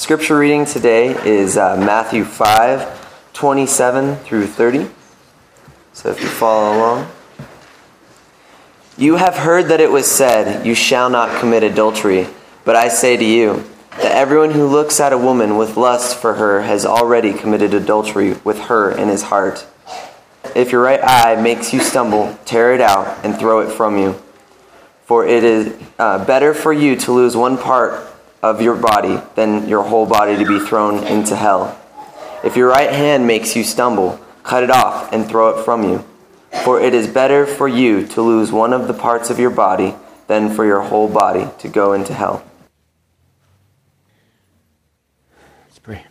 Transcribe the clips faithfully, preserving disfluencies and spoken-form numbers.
Scripture reading today is uh, Matthew five, twenty-seven through thirty. So if you follow along. You have heard that it was said, you shall not commit adultery. But I say to you, that everyone who looks at a woman with lust for her has already committed adultery with her in his heart. If your right eye makes you stumble, tear it out and throw it from you. For it is uh, better for you to lose one part of your body than your whole body to be thrown into hell. If your right hand makes you stumble, cut it off and throw it from you. For it is better for you to lose one of the parts of your body than for your whole body to go into hell. Let's pray.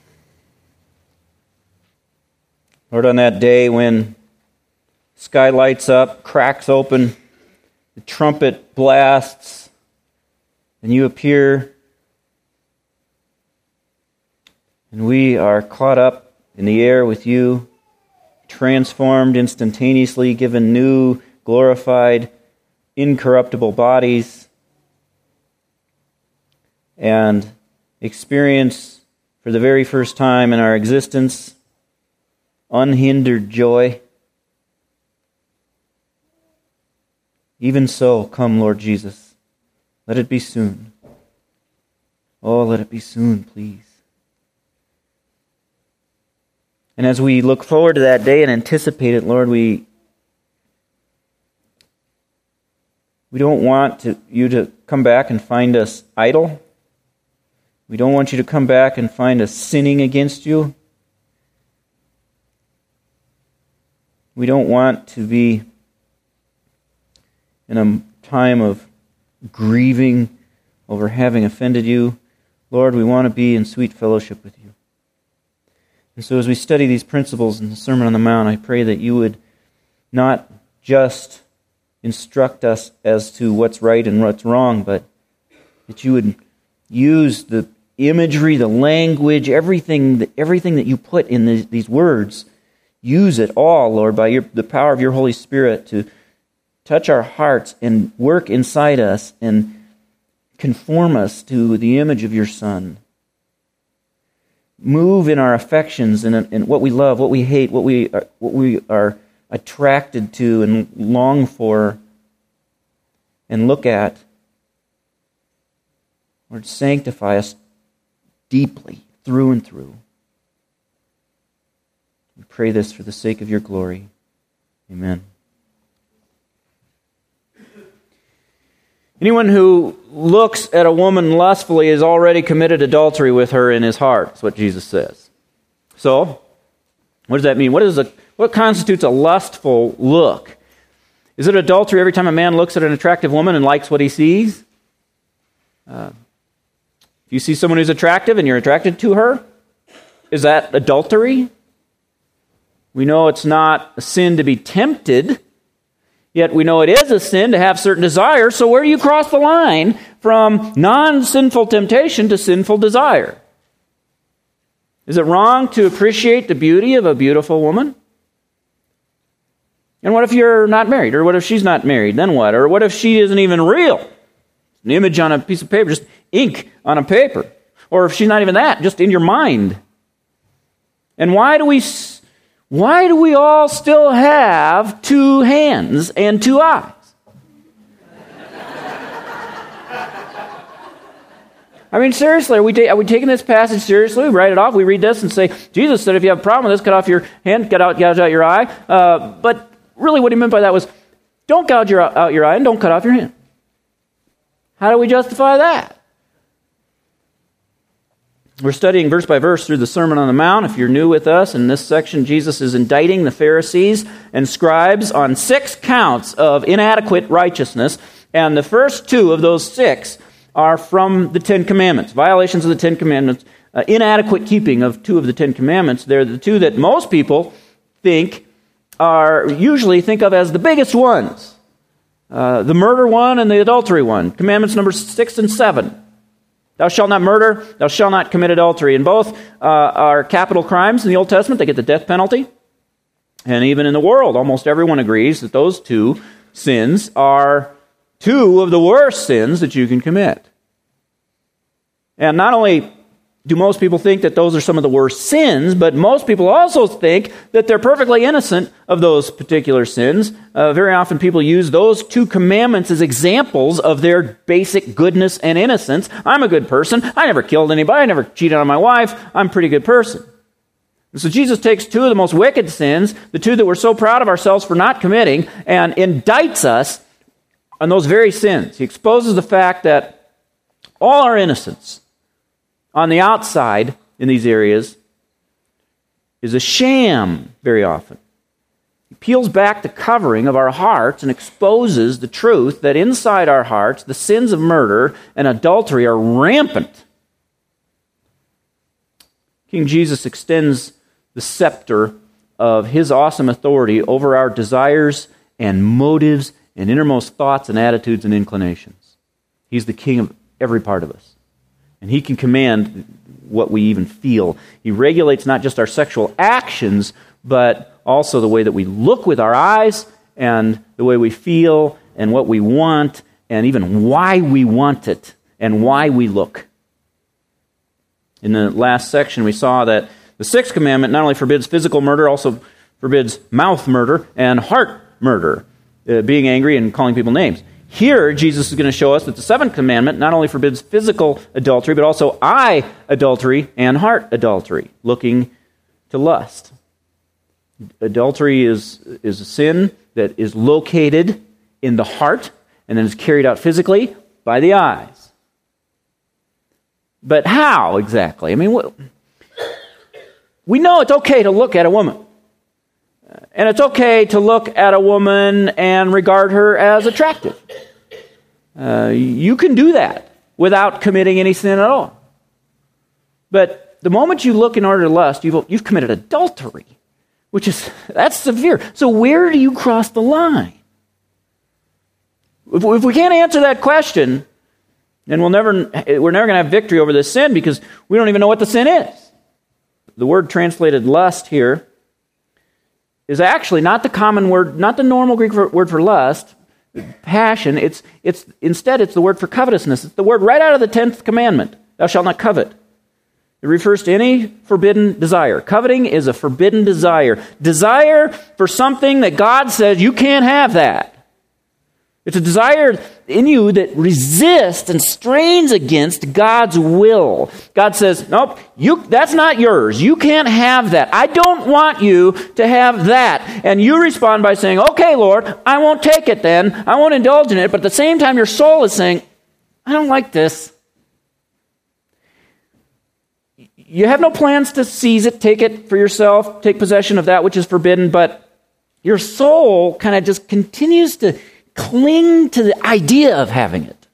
Lord, on that day when sky lights up, cracks open, the trumpet blasts, and you appear, and we are caught up in the air with you, transformed instantaneously, given new, glorified, incorruptible bodies, and experience for the very first time in our existence unhindered joy. Even so, come, Lord Jesus. Let it be soon. Oh, let it be soon, please. And as we look forward to that day and anticipate it, Lord, we we don't want to, you to come back and find us idle. We don't want you to come back and find us sinning against you. We don't want to be in a time of grieving over having offended you. Lord, we want to be in sweet fellowship with you. And so as we study these principles in the Sermon on the Mount, I pray that you would not just instruct us as to what's right and what's wrong, but that you would use the imagery, the language, everything that, everything that you put in the, these words, use it all, Lord, by your, the power of your Holy Spirit to touch our hearts and work inside us and conform us to the image of your Son. Move in our affections and in what we love, what we hate, what we are, what we are attracted to and long for and look at. Lord, sanctify us deeply, through and through. We pray this for the sake of your glory. Amen. Anyone who looks at a woman lustfully has already committed adultery with her in his heart. That's what Jesus says. So, what does that mean? What is a what constitutes a lustful look? Is it adultery every time a man looks at an attractive woman and likes what he sees? Uh, if you see someone who's attractive and you're attracted to her, is that adultery? We know it's not a sin to be tempted. Yet we know it is a sin to have certain desires, so where do you cross the line from non-sinful temptation to sinful desire? Is it wrong to appreciate the beauty of a beautiful woman? And what if you're not married? Or what if she's not married? Then what? Or what if she isn't even real? An image on a piece of paper, just ink on a paper. Or if she's not even that, just in your mind. And why do we... Why do we all still have two hands and two eyes? I mean, seriously, are we, ta- are we taking this passage seriously? We write it off, we read this and say, Jesus said if you have a problem with this, cut off your hand, cut out, gouge out your eye. Uh, but really what he meant by that was, don't gouge your, out your eye and don't cut off your hand. How do we justify that? We're studying verse by verse through the Sermon on the Mount. If you're new with us, in this section, Jesus is indicting the Pharisees and scribes on six counts of inadequate righteousness. And the first two of those six are from the Ten Commandments, violations of the Ten Commandments, uh, inadequate keeping of two of the Ten Commandments. They're the two that most people think are, usually think of as the biggest ones. Uh, the murder one and the adultery one. Commandments number six and seven. Thou shalt not murder, thou shalt not commit adultery. And both uh, are capital crimes in the Old Testament. They get the death penalty. And even in the world, almost everyone agrees that those two sins are two of the worst sins that you can commit. And not only do most people think that those are some of the worst sins, but most people also think that they're perfectly innocent of those particular sins. Uh, very often people use those two commandments as examples of their basic goodness and innocence. I'm a good person. I never killed anybody. I never cheated on my wife. I'm a pretty good person. And so Jesus takes two of the most wicked sins, the two that we're so proud of ourselves for not committing, and indicts us on those very sins. He exposes the fact that all our innocence on the outside in these areas is a sham very often. He peels back the covering of our hearts and exposes the truth that inside our hearts, the sins of murder and adultery are rampant. King Jesus extends the scepter of his awesome authority over our desires and motives and innermost thoughts and attitudes and inclinations. He's the king of every part of us. And he can command what we even feel. He regulates not just our sexual actions, but also the way that we look with our eyes and the way we feel and what we want and even why we want it and why we look. In the last section, we saw that the sixth commandment not only forbids physical murder, also forbids mouth murder and heart murder, uh, being angry and calling people names. Here, Jesus is going to show us that the seventh commandment not only forbids physical adultery, but also eye adultery and heart adultery, looking to lust. Adultery is, is a sin that is located in the heart and then is carried out physically by the eyes. But how exactly? I mean, what, we know it's okay to look at a woman. And it's okay to look at a woman and regard her as attractive. Uh, you can do that without committing any sin at all. But the moment you look in order to lust, you've, you've committed adultery, which is, that's severe. So where do you cross the line? If, if we can't answer that question, then we'll never, we're never going to have victory over this sin because we don't even know what the sin is. The word translated lust here is actually not the common word, not the normal Greek word for lust, passion. It's it's instead it's the word for covetousness. It's the word right out of the tenth commandment. Thou shalt not covet. It refers to any forbidden desire. Coveting is a forbidden desire. Desire for something that God says you can't have that. It's a desire in you that resists and strains against God's will. God says, nope, you, that's not yours. You can't have that. I don't want you to have that. And you respond by saying, okay, Lord, I won't take it then. I won't indulge in it. But at the same time, your soul is saying, I don't like this. You have no plans to seize it, take it for yourself, take possession of that which is forbidden, but your soul kind of just continues to cling to the idea of having it.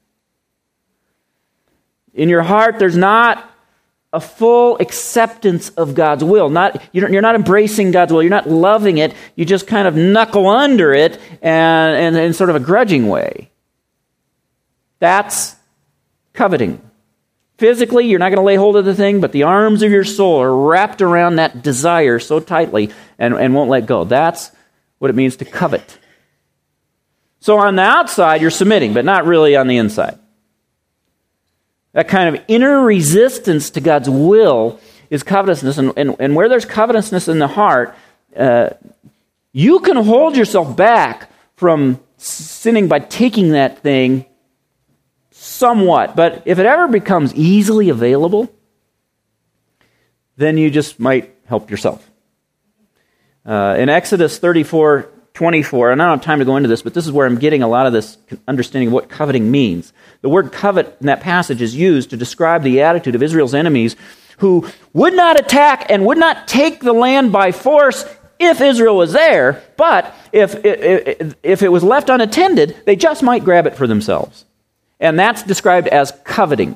In your heart, there's not a full acceptance of God's will. Not you're not embracing God's will. You're not loving it. You just kind of knuckle under it and, and in sort of a grudging way. That's coveting. Physically, you're not going to lay hold of the thing, but the arms of your soul are wrapped around that desire so tightly and, and won't let go. That's what it means to covet. So on the outside, you're submitting, but not really on the inside. That kind of inner resistance to God's will is covetousness. And, and, and where there's covetousness in the heart, uh, you can hold yourself back from sinning by taking that thing somewhat. But if it ever becomes easily available, then you just might help yourself. Uh, in Exodus thirty-four twenty-four, and I don't have time to go into this, but this is where I'm getting a lot of this understanding of what coveting means. The word covet in that passage is used to describe the attitude of Israel's enemies who would not attack and would not take the land by force if Israel was there, but if, if, if it was left unattended, they just might grab it for themselves. And that's described as coveting.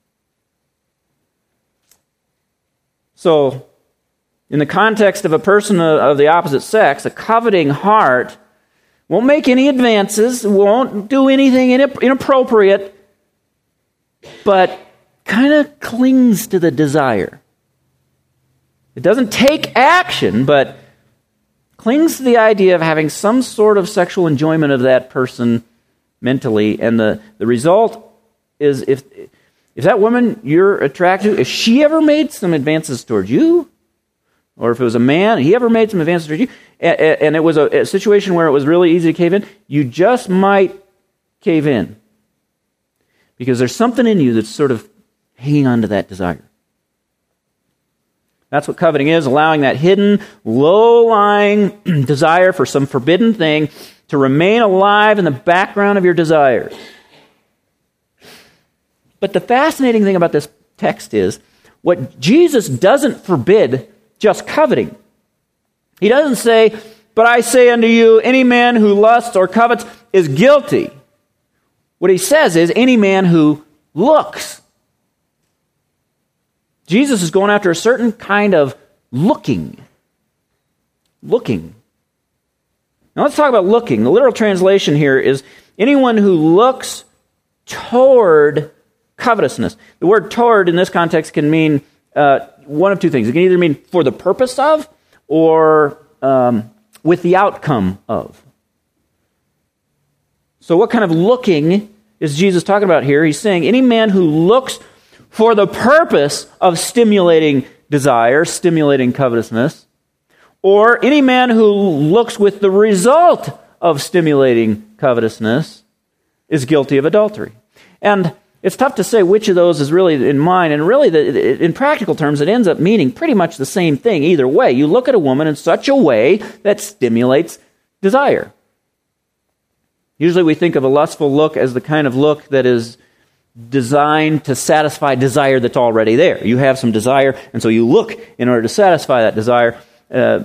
So, in the context of a person of the opposite sex, a coveting heart won't make any advances, won't do anything inappropriate, but kind of clings to the desire. It doesn't take action, but clings to the idea of having some sort of sexual enjoyment of that person mentally, and the, the result is if if that woman you're attracted to, if she ever made some advances towards you, or if it was a man, he ever made some advances towards you, and, and it was a, a situation where it was really easy to cave in, you just might cave in. Because there's something in you that's sort of hanging on to that desire. That's what coveting is, allowing that hidden, low-lying desire for some forbidden thing to remain alive in the background of your desires. But the fascinating thing about this text is, what Jesus doesn't forbid just coveting. He doesn't say, but I say unto you, any man who lusts or covets is guilty. What he says is, any man who looks. Jesus is going after a certain kind of looking. Looking. Now let's talk about looking. The literal translation here is anyone who looks toward covetousness. The word toward in this context can mean uh, one of two things. It can either mean for the purpose of or um, with the outcome of. So what kind of looking is Jesus talking about here? He's saying any man who looks for the purpose of stimulating desire, stimulating covetousness, or any man who looks with the result of stimulating covetousness is guilty of adultery. And it's tough to say which of those is really in mind, and really, the, in practical terms, it ends up meaning pretty much the same thing either way. You look at a woman in such a way that stimulates desire. Usually we think of a lustful look as the kind of look that is designed to satisfy desire that's already there. You have some desire, and so you look in order to satisfy that desire. Uh,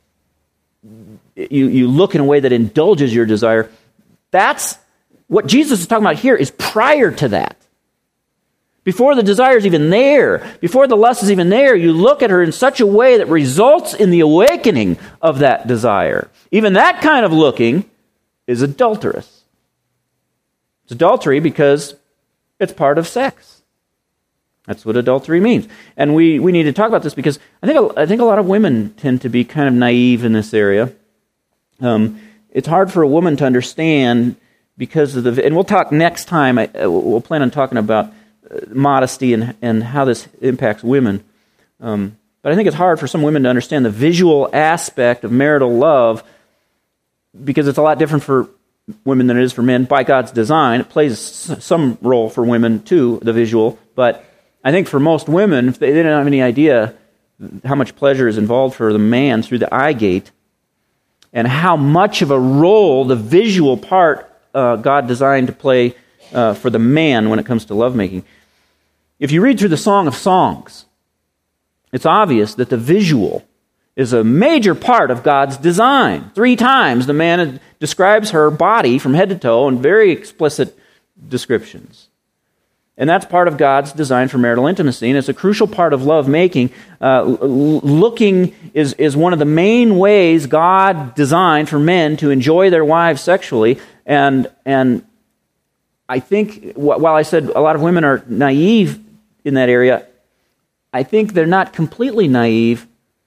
you, you look in a way that indulges your desire. That's what Jesus is talking about here is prior to that. Before the desire is even there, before the lust is even there, you look at her in such a way that results in the awakening of that desire. Even that kind of looking is adulterous. It's adultery because it's part of sex. That's what adultery means. And we, we need to talk about this because I think, I think a lot of women tend to be kind of naive in this area. Um, it's hard for a woman to understand because of the... And we'll talk next time. I, we'll plan on talking about modesty and, and how this impacts women. Um, but I think it's hard for some women to understand the visual aspect of marital love because it's a lot different for women than it is for men by God's design. It plays some role for women too, the visual, but I think for most women, if they didn't have any idea how much pleasure is involved for the man through the eye gate and how much of a role the visual part uh, God designed to play uh, for the man when it comes to lovemaking. If you read through the Song of Songs, it's obvious that the visual is a major part of God's design. Three times the man describes her body from head to toe in very explicit descriptions. And that's part of God's design for marital intimacy, and it's a crucial part of love making. Uh, looking is, is one of the main ways God designed for men to enjoy their wives sexually, and and I think, while I said a lot of women are naive in that area, I think they're not completely naive.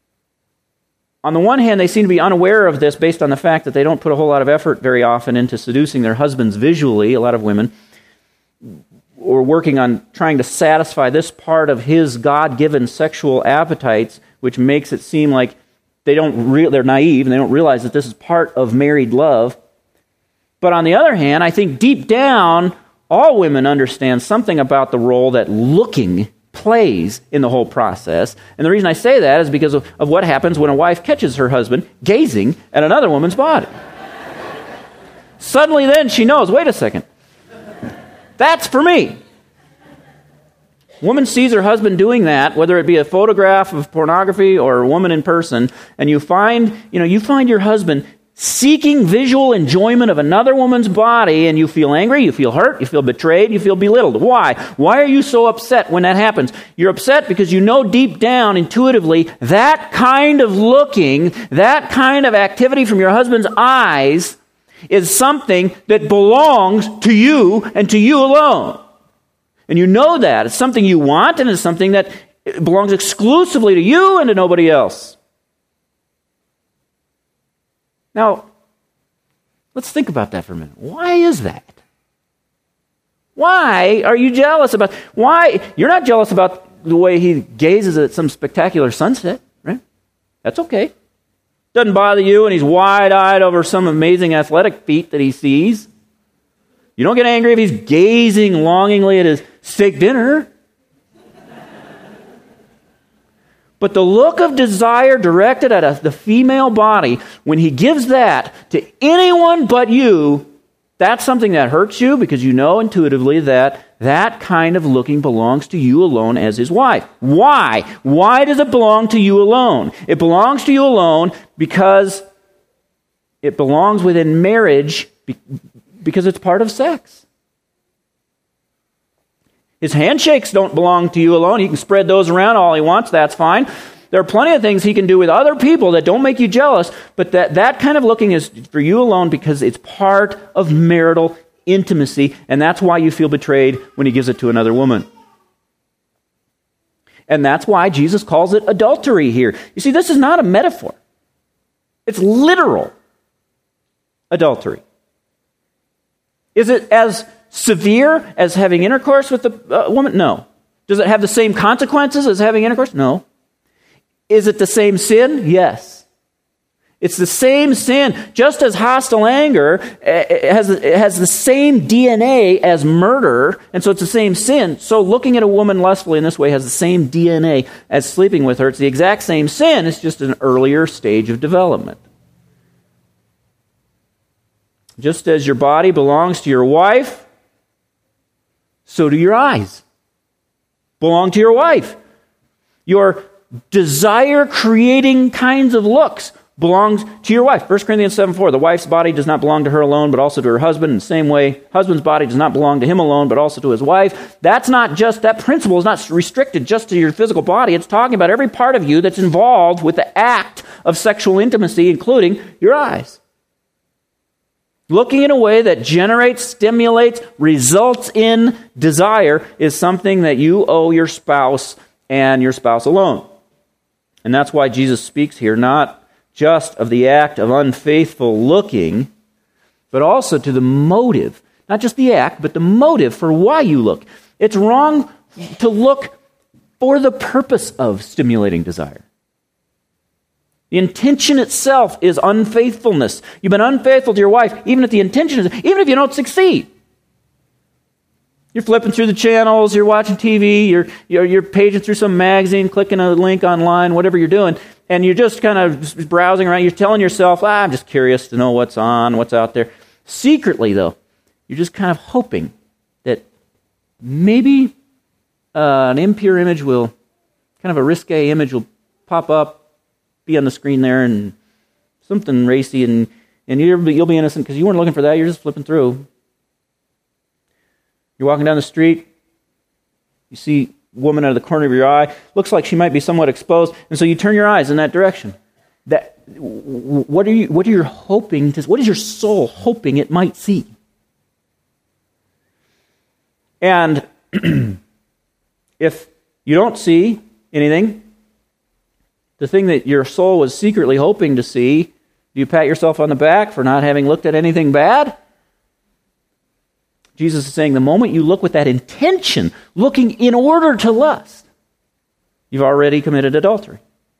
On the one hand, they seem to be unaware of this based on the fact that they don't put a whole lot of effort very often into seducing their husbands visually, a lot of women, or working on trying to satisfy this part of his God-given sexual appetites, which makes it seem like they don't re- they're naive and they don't realize that this is part of married love. But on the other hand, I think deep down, all women understand something about the role that looking plays in the whole process. And the reason I say that is because of, of what happens when a wife catches her husband gazing at another woman's body. Suddenly then she knows, wait a second, that's for me. Woman sees her husband doing that, whether it be a photograph of pornography or a woman in person, and you find, you know, you find your husband seeking visual enjoyment of another woman's body, and you feel angry, you feel hurt, you feel betrayed, you feel belittled. Why? Why are you so upset when that happens? You're upset because you know deep down, intuitively, that kind of looking, that kind of activity from your husband's eyes is something that belongs to you and to you alone. And you know that. It's something you want, and it's something that belongs exclusively to you and to nobody else. Now, let's think about that for a minute. Why is that? Why are you jealous about, why? You're not jealous about the way he gazes at some spectacular sunset, right? That's okay. Doesn't bother you, and he's wide-eyed over some amazing athletic feat that he sees. You don't get angry if he's gazing longingly at his steak dinner. But the look of desire directed at a, the female body, when he gives that to anyone but you, that's something that hurts you because you know intuitively that that kind of looking belongs to you alone as his wife. Why? Why does it belong to you alone? It belongs to you alone because it belongs within marriage because it's part of sex. His handshakes don't belong to you alone. He can spread those around all he wants. That's fine. There are plenty of things he can do with other people that don't make you jealous, but that, that kind of looking is for you alone because it's part of marital intimacy, and that's why you feel betrayed when he gives it to another woman. And that's why Jesus calls it adultery here. You see, this is not a metaphor. It's literal adultery. Is it as severe as having intercourse with a uh, woman? No. Does it have the same consequences as having intercourse? No. Is it the same sin? Yes. It's the same sin. Just as hostile anger has, it has the same D N A as murder, and so it's the same sin. So looking at a woman lustfully in this way has the same D N A as sleeping with her. It's the exact same sin. It's just an earlier stage of development. Just as your body belongs to your wife, so do your eyes belong to your wife. Your desire-creating kinds of looks belongs to your wife. First Corinthians seven four, the wife's body does not belong to her alone, but also to her husband. In the same way, husband's body does not belong to him alone, but also to his wife. That's not just, that principle is not restricted just to your physical body. It's talking about every part of you that's involved with the act of sexual intimacy, including your eyes. Looking in a way that generates, stimulates, results in desire is something that you owe your spouse and your spouse alone. And that's why Jesus speaks here not just of the act of unfaithful looking, but also to the motive. Not just the act, but the motive for why you look. It's wrong to look for the purpose of stimulating desire. The intention itself is unfaithfulness. You've been unfaithful to your wife, even if the intention is, even if you don't succeed. You're flipping through the channels, you're watching T V, you're, you're, you're paging through some magazine, clicking a link online, whatever you're doing, and you're just kind of browsing around. You're telling yourself, ah, I'm just curious to know what's on, what's out there. Secretly, though, you're just kind of hoping that maybe uh, an impure image will, kind of a risque image will pop up, be on the screen there, and something racy, and, and you're, you'll be innocent because you weren't looking for that. You're just flipping through. You're walking down the street, you see a woman out of the corner of your eye, looks like she might be somewhat exposed, and so you turn your eyes in that direction. That, what are you, what are you hoping to, what is your soul hoping it might see? And if you don't see anything, the thing that your soul was secretly hoping to see, do you pat yourself on the back for not having looked at anything bad? Jesus is saying the moment you look with that intention, looking in order to lust, you've already committed adultery.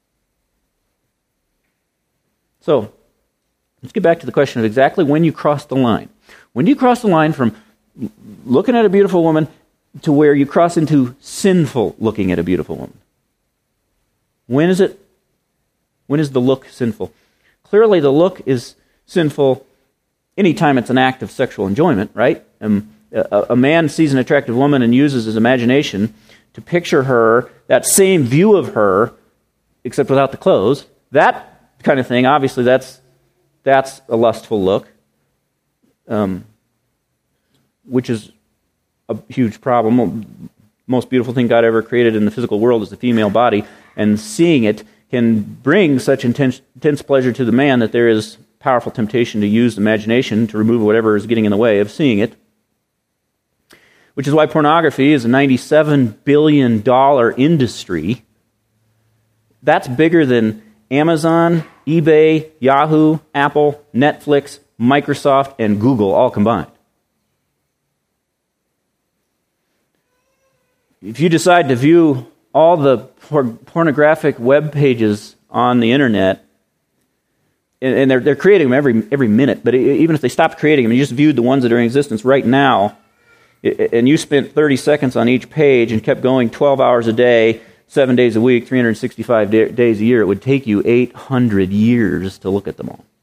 So, let's get back to the question of exactly when you cross the line. When do you cross the line from looking at a beautiful woman to where you cross into sinful looking at a beautiful woman? When is it? When is the look sinful? Clearly the look is sinful anytime it's an act of sexual enjoyment, right? Um, a, a man sees an attractive woman and uses his imagination to picture her, that same view of her, except without the clothes. That kind of thing, obviously that's that's a lustful look, um, which is a huge problem. Most beautiful thing God ever created in the physical world is the female body, and seeing it can bring such intense, intense pleasure to the man that there is powerful temptation to use imagination to remove whatever is getting in the way of seeing it. Which is why pornography is a ninety-seven billion dollars industry. That's bigger than Amazon, eBay, Yahoo, Apple, Netflix, Microsoft, and Google all combined. if you decide to view all the por- pornographic web pages on the internet, and, and they're, they're creating them every every minute, but even if they stopped creating them, and you just viewed the ones that are in existence right now, and you spent thirty seconds on each page and kept going twelve hours a day, seven days a week, three hundred sixty-five day, days a year, it would take you eight hundred years to look at them all.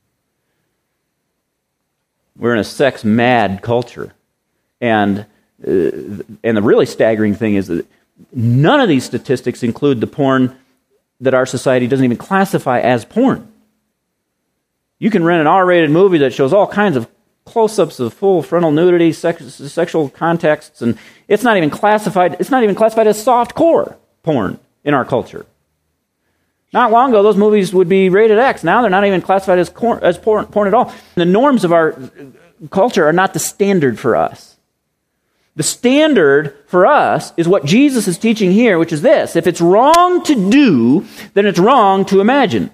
We're in a sex-mad culture. And, uh, and the really staggering thing is that none of these statistics include the porn that our society doesn't even classify as porn. You can rent an R-rated movie that shows all kinds of close-ups of full frontal nudity, sex, sexual contexts, and it's not even classified. It's not even classified as soft-core porn in our culture. Not long ago, those movies would be rated X. Now they're not even classified as, cor- as porn, porn at all. The norms of our culture are not the standard for us. The standard for us is what Jesus is teaching here, which is this: if it's wrong to do, then it's wrong to imagine.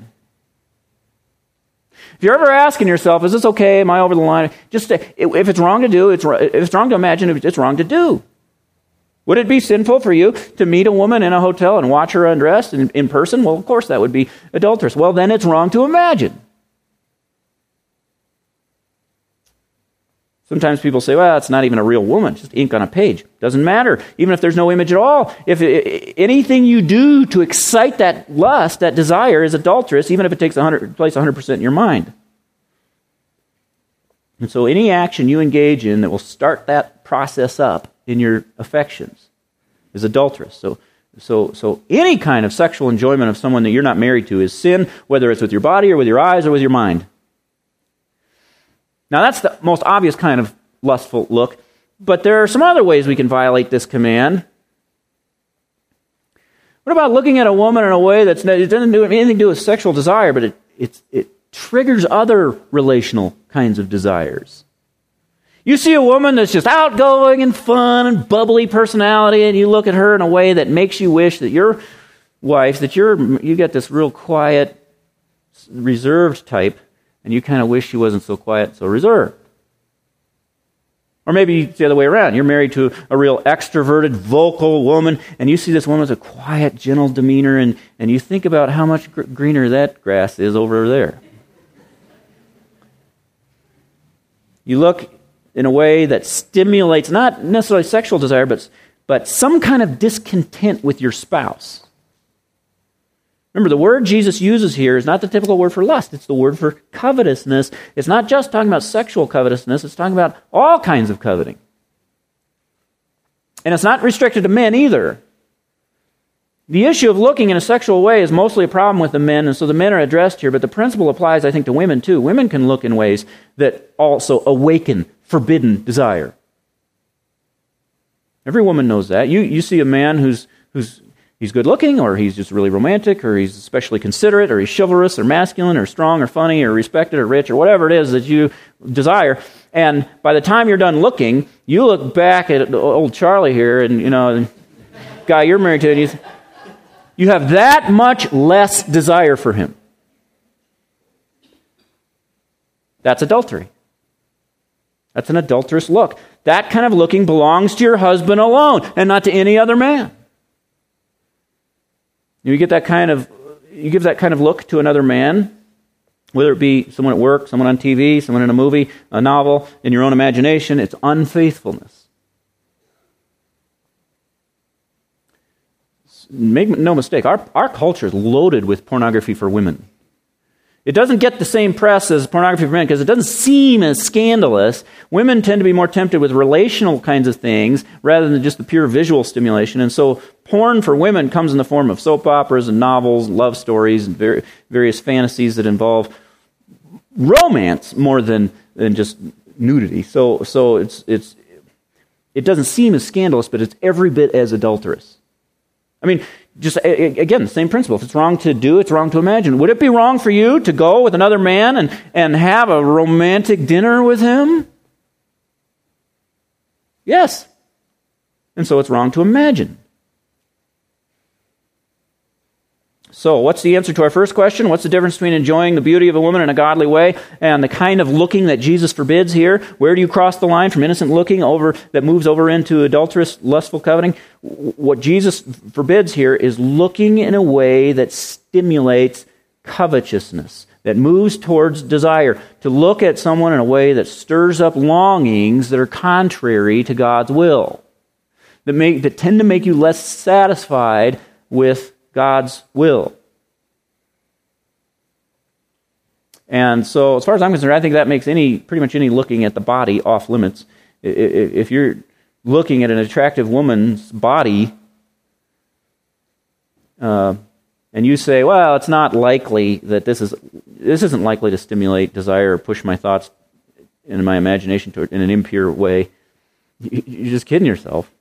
If you're ever asking yourself, is this okay? Am I over the line? Just say, if it's wrong to do, it's if it's wrong to imagine, it's wrong to do. Would it be sinful for you to meet a woman in a hotel and watch her undressed in, in person? Well, of course that would be adulterous. Well, then it's wrong to imagine. Sometimes people say, well, it's not even a real woman, it's just ink on a page. Doesn't matter, even if there's no image at all. If it, anything you do to excite that lust, that desire, is adulterous, even if it takes one hundred, place one hundred percent in your mind. And so any action you engage in that will start that process up in your affections is adulterous. So, so, so any kind of sexual enjoyment of someone that you're not married to is sin, whether it's with your body or with your eyes or with your mind. Now, that's the most obvious kind of lustful look, but there are some other ways we can violate this command. What about looking at a woman in a way that's it doesn't do anything to do with sexual desire, but it it's, it triggers other relational kinds of desires? You see a woman that's just outgoing and fun and bubbly personality, and you look at her in a way that makes you wish that your wife, that you're you got this real quiet, reserved type, and you kind of wish she wasn't so quiet, so reserved. Or maybe it's the other way around. You're married to a real extroverted, vocal woman, and you see this woman with a quiet, gentle demeanor, and, and you think about how much gr- greener that grass is over there. You look in a way that stimulates not necessarily sexual desire, but, but some kind of discontent with your spouse. Remember, the word Jesus uses here is not the typical word for lust. It's the word for covetousness. It's not just talking about sexual covetousness. It's talking about all kinds of coveting. And it's not restricted to men either. The issue of looking in a sexual way is mostly a problem with the men, and so the men are addressed here, but the principle applies, I think, to women too. Women can look in ways that also awaken forbidden desire. Every woman knows that. You you see a man who's who's he's good looking, or he's just really romantic, or he's especially considerate, or he's chivalrous, or masculine, or strong, or funny, or respected, or rich, or whatever it is that you desire. And by the time you're done looking, you look back at old Charlie here, and you know, the guy you're married to, and you you have that much less desire for him. That's adultery. That's an adulterous look. That kind of looking belongs to your husband alone and not to any other man. You get that kind of, you give that kind of look to another man, whether it be someone at work, someone on T V, someone in a movie, a novel, in your own imagination, it's unfaithfulness. Make no mistake, our, our culture is loaded with pornography for women. It doesn't get the same press as pornography for men because it doesn't seem as scandalous. Women tend to be more tempted with relational kinds of things rather than just the pure visual stimulation. And so porn for women comes in the form of soap operas and novels, love stories, and ver- various fantasies that involve romance more than, than just nudity. So so it's it's it doesn't seem as scandalous, but it's every bit as adulterous. I mean, just again, the same principle. If it's wrong to do, it's wrong to imagine. Would it be wrong for you to go with another man and, and have a romantic dinner with him? Yes. And so it's wrong to imagine. So, what's the answer to our first question? What's the difference between enjoying the beauty of a woman in a godly way and the kind of looking that Jesus forbids here? Where do you cross the line from innocent looking over that moves over into adulterous, lustful coveting? What Jesus forbids here is looking in a way that stimulates covetousness, that moves towards desire, to look at someone in a way that stirs up longings that are contrary to God's will, that make that tend to make you less satisfied with God's will. And so, as far as I'm concerned, I think that makes any pretty much any looking at the body off limits. If you're looking at an attractive woman's body, uh, and you say, "Well, it's not likely that this is this isn't likely to stimulate desire or push my thoughts in my imagination toward, in an impure way," you're just kidding yourself.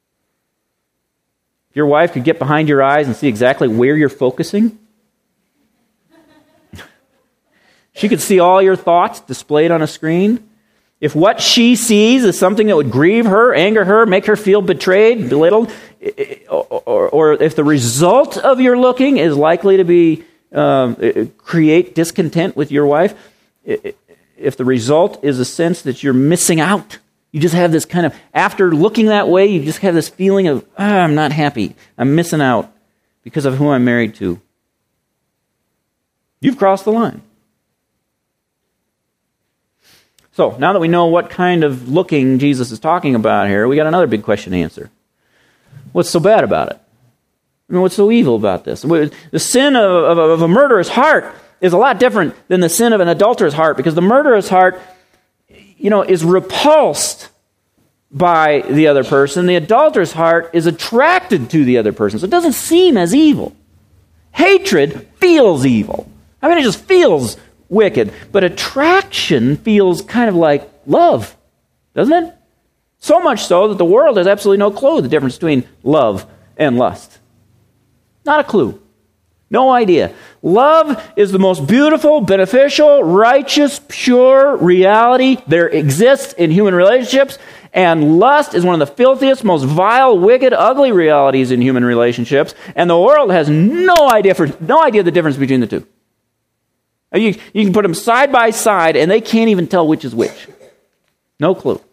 If your wife could get behind your eyes and see exactly where you're focusing, she could see all your thoughts displayed on a screen. If what she sees is something that would grieve her, anger her, make her feel betrayed, belittled, or, or, or if the result of your looking is likely to be um, create discontent with your wife, if the result is a sense that you're missing out, you just have this kind of, after looking that way, you just have this feeling of, ah, I'm not happy. I'm missing out because of who I'm married to. You've crossed the line. So, now that we know what kind of looking Jesus is talking about here, we got another big question to answer. What's so bad about it? I mean, what's so evil about this? The sin of, of, of a murderous heart is a lot different than the sin of an adulterous heart, because the murderous heart, you know, is repulsed by the other person. The adulterous heart is attracted to the other person. So it doesn't seem as evil. Hatred feels evil. I mean, it just feels wicked. But attraction feels kind of like love, doesn't it? So much so that the world has absolutely no clue the difference between love and lust. Not a clue. No idea. Love is the most beautiful, beneficial, righteous, pure reality there exists in human relationships, and lust is one of the filthiest, most vile, wicked, ugly realities in human relationships, and the world has no idea for no idea the difference between the two. You, you can put them side by side, and they can't even tell which is which. No clue.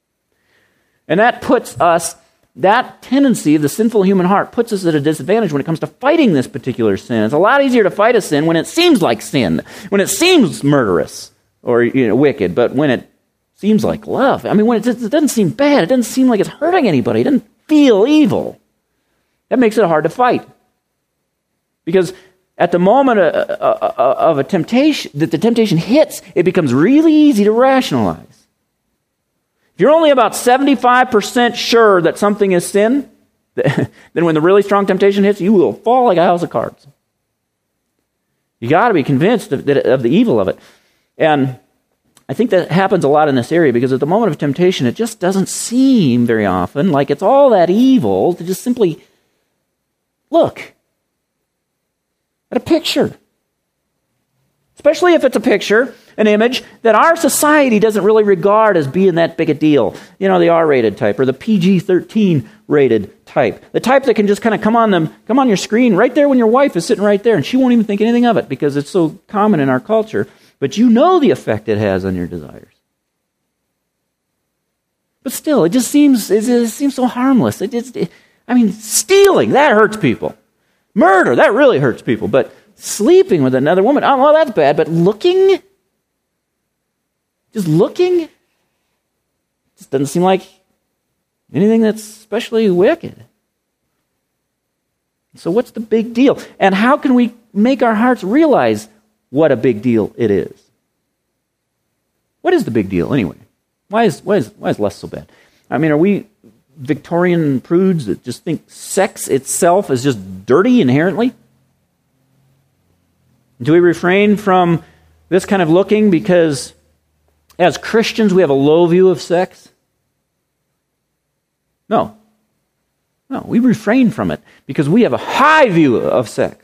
And that puts us That tendency of the sinful human heart puts us at a disadvantage when it comes to fighting this particular sin. It's a lot easier to fight a sin when it seems like sin, when it seems murderous or you know, wicked, but when it seems like love. I mean, when it, it doesn't seem bad, it doesn't seem like it's hurting anybody, it doesn't feel evil. That makes it hard to fight. Because at the moment of a temptation, that the temptation hits, it becomes really easy to rationalize. If you're only about seventy-five percent sure that something is sin, then when the really strong temptation hits, you will fall like a house of cards. You got to be convinced of, of the evil of it. And I think that happens a lot in this area because at the moment of temptation, it just doesn't seem very often like it's all that evil to just simply look at a picture. Especially if it's a picture, an image, that our society doesn't really regard as being that big a deal. You know, the R-rated type or the P G thirteen rated type. The type that can just kind of come on them, come on your screen right there when your wife is sitting right there and she won't even think anything of it because it's so common in our culture. But you know the effect it has on your desires. But still, it just seems it, just seems so harmless. It just, it, I mean, stealing, that hurts people. Murder, that really hurts people. But sleeping with another woman, oh, well, that's bad. But looking, just looking, just doesn't seem like anything that's especially wicked. So what's the big deal? And how can we make our hearts realize what a big deal it is? What is the big deal anyway? Why is why is why is lust so bad? I mean, are we Victorian prudes that just think sex itself is just dirty inherently? Do we refrain from this kind of looking because as Christians we have a low view of sex? No. No, we refrain from it because we have a high view of sex.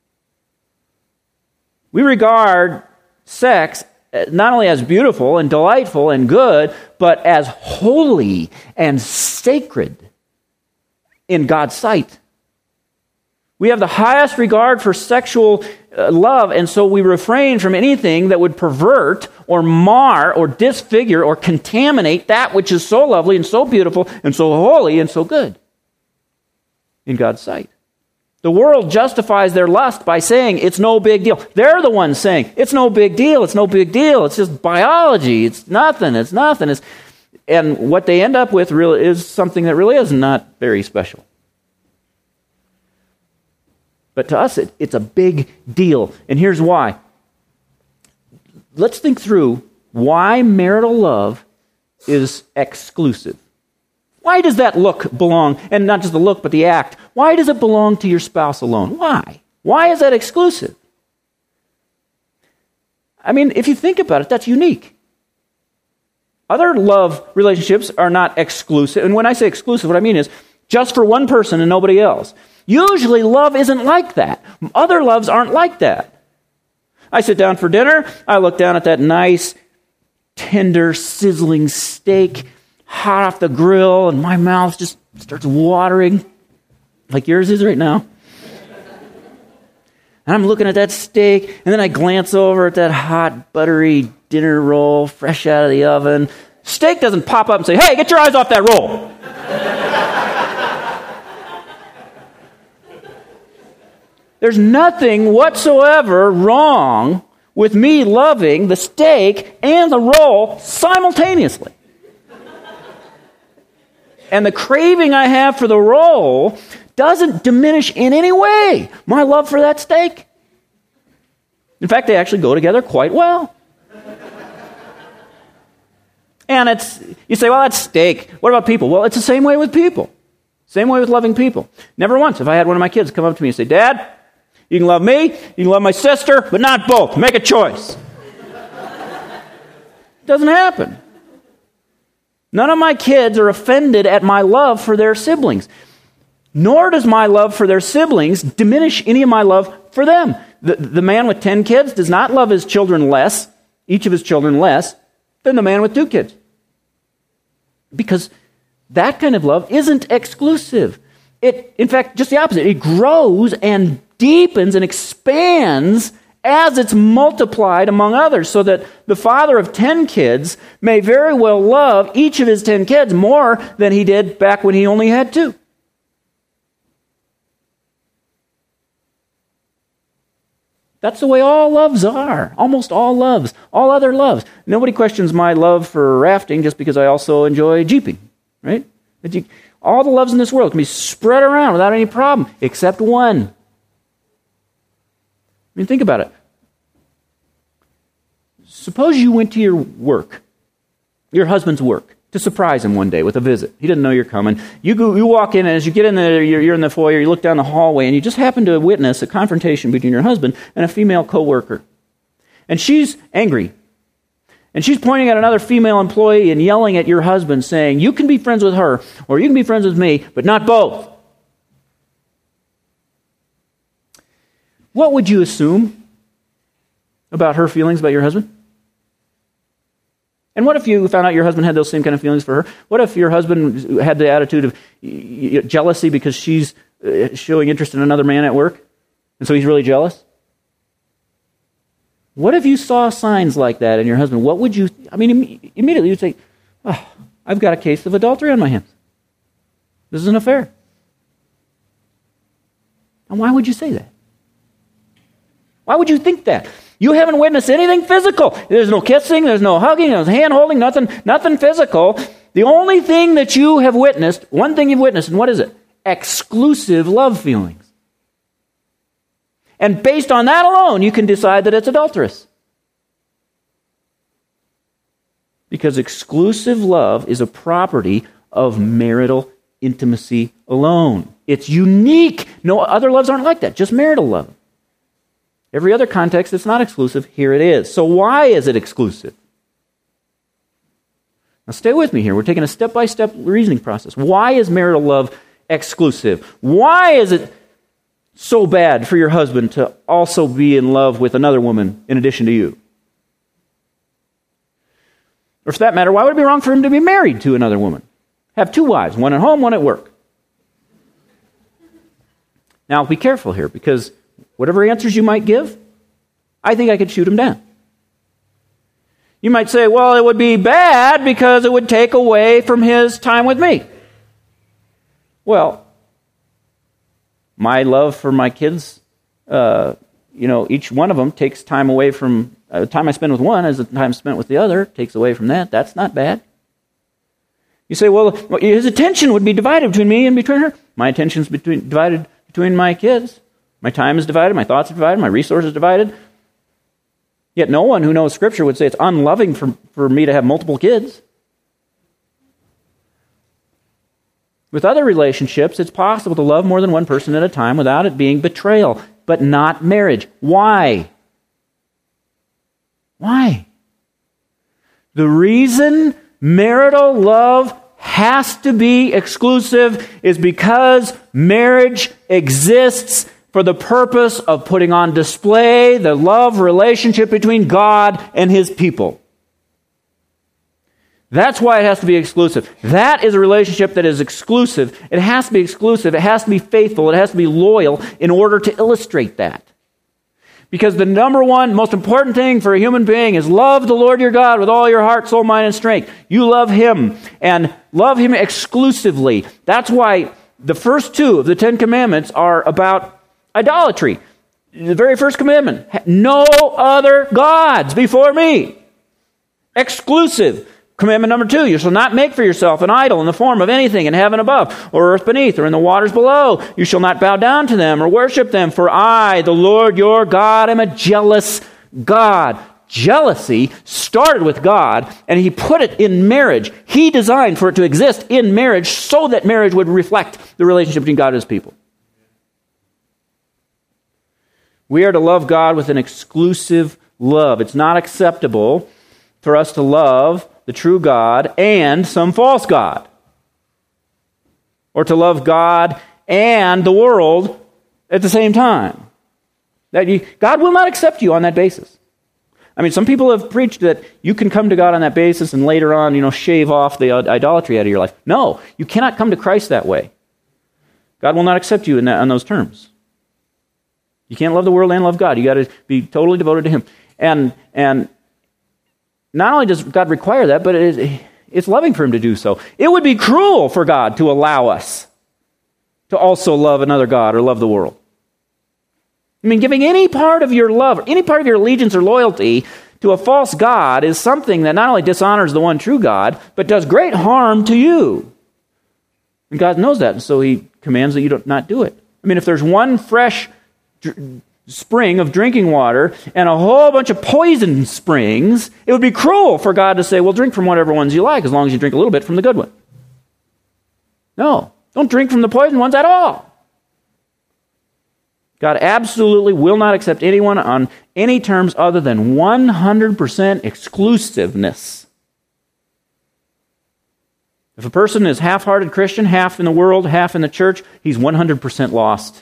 We regard sex not only as beautiful and delightful and good, but as holy and sacred in God's sight. We have the highest regard for sexual uh, love, and so we refrain from anything that would pervert or mar or disfigure or contaminate that which is so lovely and so beautiful and so holy and so good in God's sight. The world justifies their lust by saying it's no big deal. They're the ones saying it's no big deal, it's no big deal, it's just biology, it's nothing, it's nothing. It's, and what they end up with really is something that really is not very special. But to us, it, it's a big deal. And here's why. Let's think through why marital love is exclusive. Why does that look belong, and not just the look, but the act, why does it belong to your spouse alone? Why? Why is that exclusive? I mean, if you think about it, that's unique. Other love relationships are not exclusive. And when I say exclusive, what I mean is just for one person and nobody else. Usually love isn't like that. Other loves aren't like that. I sit down for dinner, I look down at that nice, tender, sizzling steak, hot off the grill, and my mouth just starts watering, like yours is right now. And I'm looking at that steak, and then I glance over at that hot, buttery dinner roll, fresh out of the oven. Steak doesn't pop up and say, "Hey, get your eyes off that roll." There's nothing whatsoever wrong with me loving the steak and the roll simultaneously. And the craving I have for the roll doesn't diminish in any way my love for that steak. In fact, they actually go together quite well. And it's, you say, well, that's steak. What about people? Well, it's the same way with people. Same way with loving people. Never once have I had one of my kids come up to me and say, "Dad, you can love me, you can love my sister, but not both. Make a choice." It doesn't happen. None of my kids are offended at my love for their siblings. Nor does my love for their siblings diminish any of my love for them. The, the man with ten kids does not love his children less, each of his children less, than the man with two kids. Because that kind of love isn't exclusive. It, in fact, just the opposite. It grows and deepens and expands as it's multiplied among others, so that the father of ten kids may very well love each of his ten kids more than he did back when he only had two. That's the way all loves are. Almost all loves. All other loves. Nobody questions my love for rafting just because I also enjoy jeeping, right? All the loves in this world can be spread around without any problem, except one. I mean, think about it. Suppose you went to your work, your husband's work, to surprise him one day with a visit. He didn't know you're coming. You go, you walk in, and as you get in there, you're, you're in the foyer, you look down the hallway, and you just happen to witness a confrontation between your husband and a female coworker. And she's angry. And she's pointing at another female employee and yelling at your husband, saying, "You can be friends with her, or you can be friends with me, but not both." What would you assume about her feelings about your husband? And what if you found out your husband had those same kind of feelings for her? What if your husband had the attitude of jealousy because she's showing interest in another man at work, and so he's really jealous? What if you saw signs like that in your husband? What would you, I mean, immediately you'd say, "Oh, I've got a case of adultery on my hands. This is an affair." And why would you say that? Why would you think that? You haven't witnessed anything physical. There's no kissing, there's no hugging, there's hand-holding, nothing, nothing physical. The only thing that you have witnessed, one thing you've witnessed, and what is it? Exclusive love feelings. And based on that alone, you can decide that it's adulterous. Because exclusive love is a property of marital intimacy alone. It's unique. No other loves aren't like that, just marital love. Every other context, it's not exclusive. Here it is. So why is it exclusive? Now stay with me here. We're taking a step-by-step reasoning process. Why is marital love exclusive? Why is it so bad for your husband to also be in love with another woman in addition to you? Or for that matter, why would it be wrong for him to be married to another woman? Have two wives, one at home, one at work. Now, be careful here, because whatever answers you might give, I think I could shoot him down. You might say, well, it would be bad because it would take away from his time with me. Well, my love for my kids, uh, you know, each one of them takes time away from, uh, the time I spend with one as the time spent with the other takes away from that. That's not bad. You say, well, his attention would be divided between me and between her. My attention is between, divided between my kids. My time is divided, my thoughts are divided, my resources are divided. Yet no one who knows Scripture would say it's unloving for, for me to have multiple kids. With other relationships, it's possible to love more than one person at a time without it being betrayal, but not marriage. Why? Why? The reason marital love has to be exclusive is because marriage exists for the purpose of putting on display the love relationship between God and His people. That's why it has to be exclusive. That is a relationship that is exclusive. It has to be exclusive. It has to be faithful. It has to be loyal in order to illustrate that. Because the number one most important thing for a human being is love the Lord your God with all your heart, soul, mind, and strength. You love Him and love Him exclusively. That's why the first two of the Ten Commandments are about idolatry. The very first commandment, no other gods before me. Exclusive. Commandment number two, you shall not make for yourself an idol in the form of anything in heaven above, or earth beneath, or in the waters below. You shall not bow down to them or worship them, for I, the Lord your God, am a jealous God. Jealousy started with God, and He put it in marriage. He designed for it to exist in marriage so that marriage would reflect the relationship between God and His people. We are to love God with an exclusive love. It's not acceptable for us to love the true God and some false god, or to love God and the world at the same time. That you, God will not accept you on that basis. I mean, some people have preached that you can come to God on that basis and later on, you know, shave off the idolatry out of your life. No, you cannot come to Christ that way. God will not accept you in that, on those terms. You can't love the world and love God. You got to be totally devoted to Him. And and not only does God require that, but it is, it's loving for Him to do so. It would be cruel for God to allow us to also love another god or love the world. I mean, giving any part of your love, any part of your allegiance or loyalty to a false god is something that not only dishonors the one true God, but does great harm to you. And God knows that, and so He commands that you don't not do it. I mean, if there's one fresh dr- spring of drinking water and a whole bunch of poison springs, it would be cruel for God to say, well, drink from whatever ones you like, as long as you drink a little bit from the good one. No, don't drink from the poison ones at all. God absolutely will not accept anyone on any terms other than one hundred percent exclusiveness. If a person is half-hearted Christian, half in the world, half in the church, he's one hundred percent lost.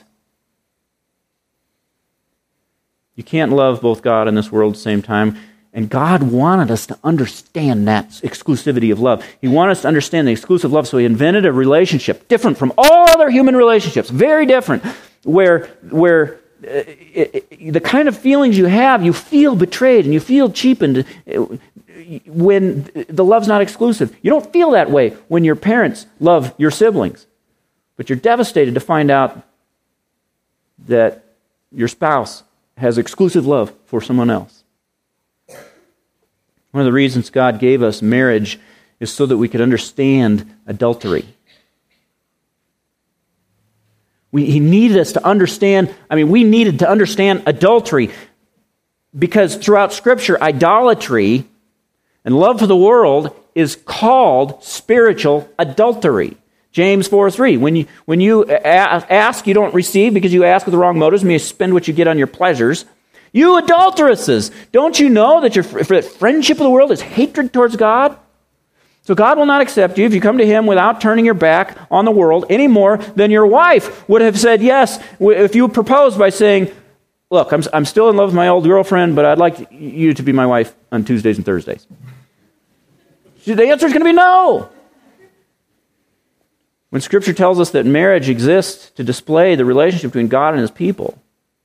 You can't love both God and this world at the same time. And God wanted us to understand that exclusivity of love. He wanted us to understand the exclusive love, so He invented a relationship different from all other human relationships, very different, where, where uh, it, it, the kind of feelings you have, you feel betrayed and you feel cheapened when the love's not exclusive. You don't feel that way when your parents love your siblings, but you're devastated to find out that your spouse has exclusive love for someone else. One of the reasons God gave us marriage is so that we could understand adultery. We, he needed us to understand, I mean, we needed to understand adultery because throughout Scripture, idolatry and love for the world is called spiritual adultery. James four three, when you, when you ask, you don't receive because you ask with the wrong motives, and you spend what you get on your pleasures. You adulteresses, don't you know that your friendship of the world is hatred towards God? So God will not accept you if you come to Him without turning your back on the world any more than your wife would have said yes if you proposed by saying, look, I'm, I'm still in love with my old girlfriend, but I'd like you to be my wife on Tuesdays and Thursdays. The answer is going to be no. When Scripture tells us that marriage exists to display the relationship between God and His people,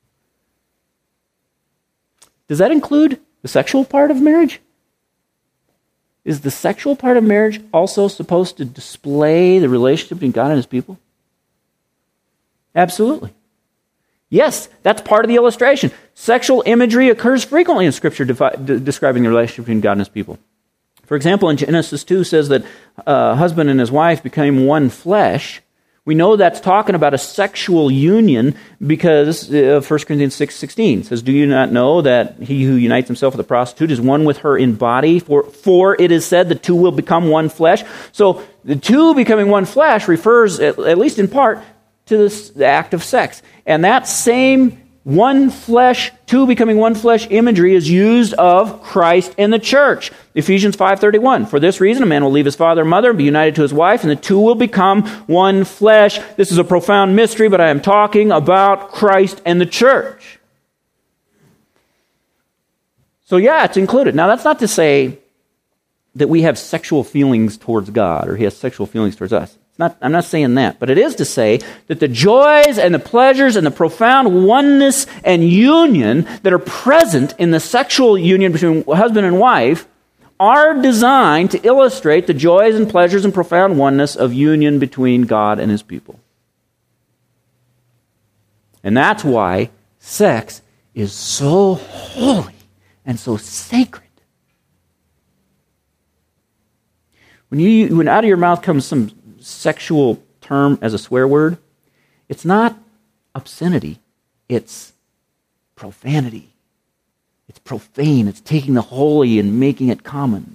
does that include the sexual part of marriage? Is the sexual part of marriage also supposed to display the relationship between God and His people? Absolutely. Yes, that's part of the illustration. Sexual imagery occurs frequently in Scripture defi- de- describing the relationship between God and His people. For example, in Genesis two says that a husband and his wife became one flesh. We know that's talking about a sexual union because uh, First Corinthians six sixteen says, "Do you not know that he who unites himself with a prostitute is one with her in body? For, for it is said the two will become one flesh." So the two becoming one flesh refers, at, at least in part, to this the act of sex. And that same one flesh, two becoming one flesh imagery is used of Christ and the church. Ephesians five thirty-one, "For this reason a man will leave his father and mother and be united to his wife, and the two will become one flesh." This is a profound mystery, but I am talking about Christ and the church. So yeah, it's included. Now that's not to say that we have sexual feelings towards God or He has sexual feelings towards us. Not, I'm not saying that, but it is to say that the joys and the pleasures and the profound oneness and union that are present in the sexual union between husband and wife are designed to illustrate the joys and pleasures and profound oneness of union between God and His people. And that's why sex is so holy and so sacred. When you when out of your mouth comes some sexual term as a swear word, it's not obscenity, it's profanity. It's profane. It's taking the holy and making it common.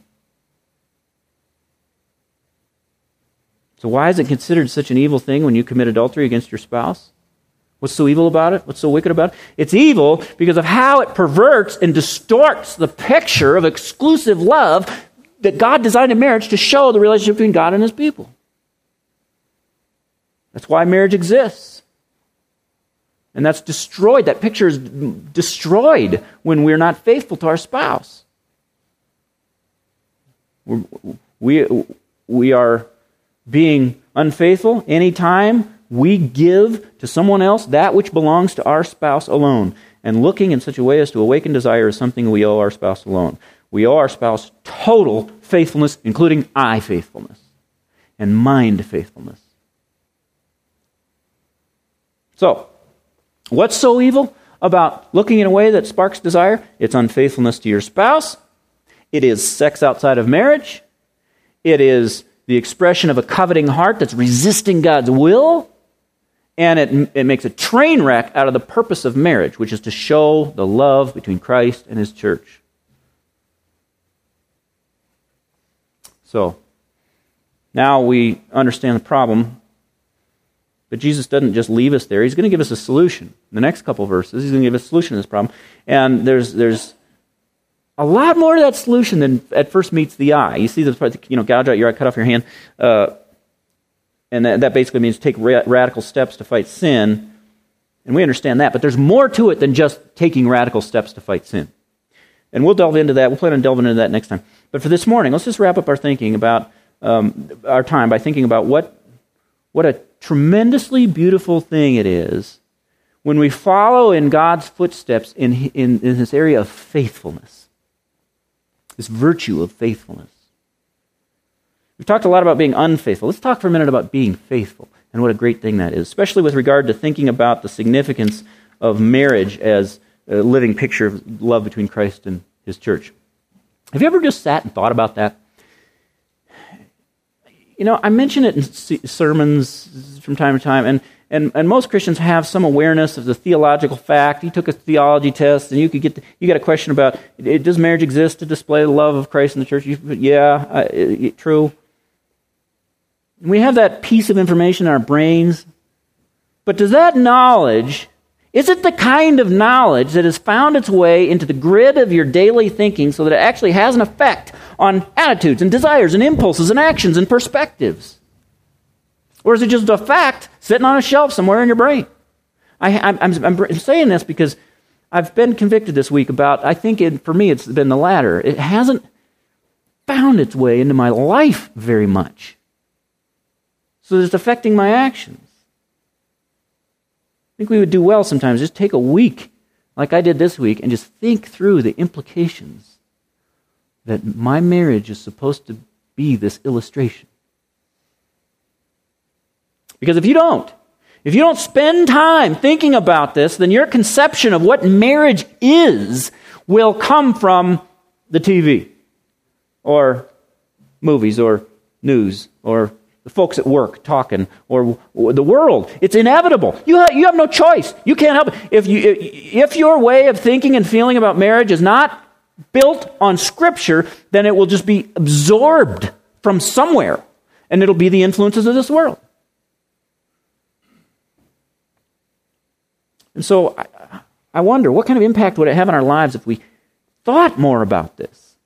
So why is it considered such an evil thing when you commit adultery against your spouse? What's so evil about it? What's so wicked about it? It's evil because of how it perverts and distorts the picture of exclusive love that God designed in marriage to show the relationship between God and His people. That's why marriage exists. And that's destroyed. That picture is destroyed when we're not faithful to our spouse. We're, we, we are being unfaithful anytime we give to someone else that which belongs to our spouse alone. And looking in such a way as to awaken desire is something we owe our spouse alone. We owe our spouse total faithfulness, including eye faithfulness and mind faithfulness. So, what's so evil about looking in a way that sparks desire? It's unfaithfulness to your spouse. It is sex outside of marriage. It is the expression of a coveting heart that's resisting God's will. And it, it makes a train wreck out of the purpose of marriage, which is to show the love between Christ and His church. So, now we understand the problem. But Jesus doesn't just leave us there. He's going to give us a solution. In the next couple of verses, He's going to give us a solution to this problem. And there's there's a lot more to that solution than at first meets the eye. You see the, you know, gouge out your eye, cut off your hand. Uh, and that, that basically means take ra- radical steps to fight sin. And we understand that. But there's more to it than just taking radical steps to fight sin. And we'll delve into that. We'll plan on delving into that next time. But for this morning, let's just wrap up our thinking about um, our time by thinking about what what a tremendously beautiful thing it is when we follow in God's footsteps in, in, in this area of faithfulness, this virtue of faithfulness. We've talked a lot about being unfaithful. Let's talk for a minute about being faithful and what a great thing that is, especially with regard to thinking about the significance of marriage as a living picture of love between Christ and His church. Have you ever just sat and thought about that? You know, I mention it in sermons from time to time, and, and, and most Christians have some awareness of the theological fact. You took a theology test, and you could get the, you got a question about, does marriage exist to display the love of Christ in the church? You, yeah, uh, it, true. And we have that piece of information in our brains, but does that knowledge, is it the kind of knowledge that has found its way into the grid of your daily thinking so that it actually has an effect on attitudes and desires and impulses and actions and perspectives? Or is it just a fact sitting on a shelf somewhere in your brain? I, I'm, I'm, I'm saying this because I've been convicted this week about, I think it, for me it's been the latter. It hasn't found its way into my life very much. so that it's affecting my actions. I think we would do well sometimes just take a week, like I did this week, and just think through the implications that my marriage is supposed to be this illustration. Because if you don't, if you don't spend time thinking about this, then your conception of what marriage is will come from the T V or movies or news or the folks at work talking or the world. It's inevitable. You have, you have no choice. You can't help it. If, you, if your way of thinking and feeling about marriage is not built on Scripture, then it will just be absorbed from somewhere, and it'll be the influences of this world. And so I, I wonder, what kind of impact would it have on our lives if we thought more about this?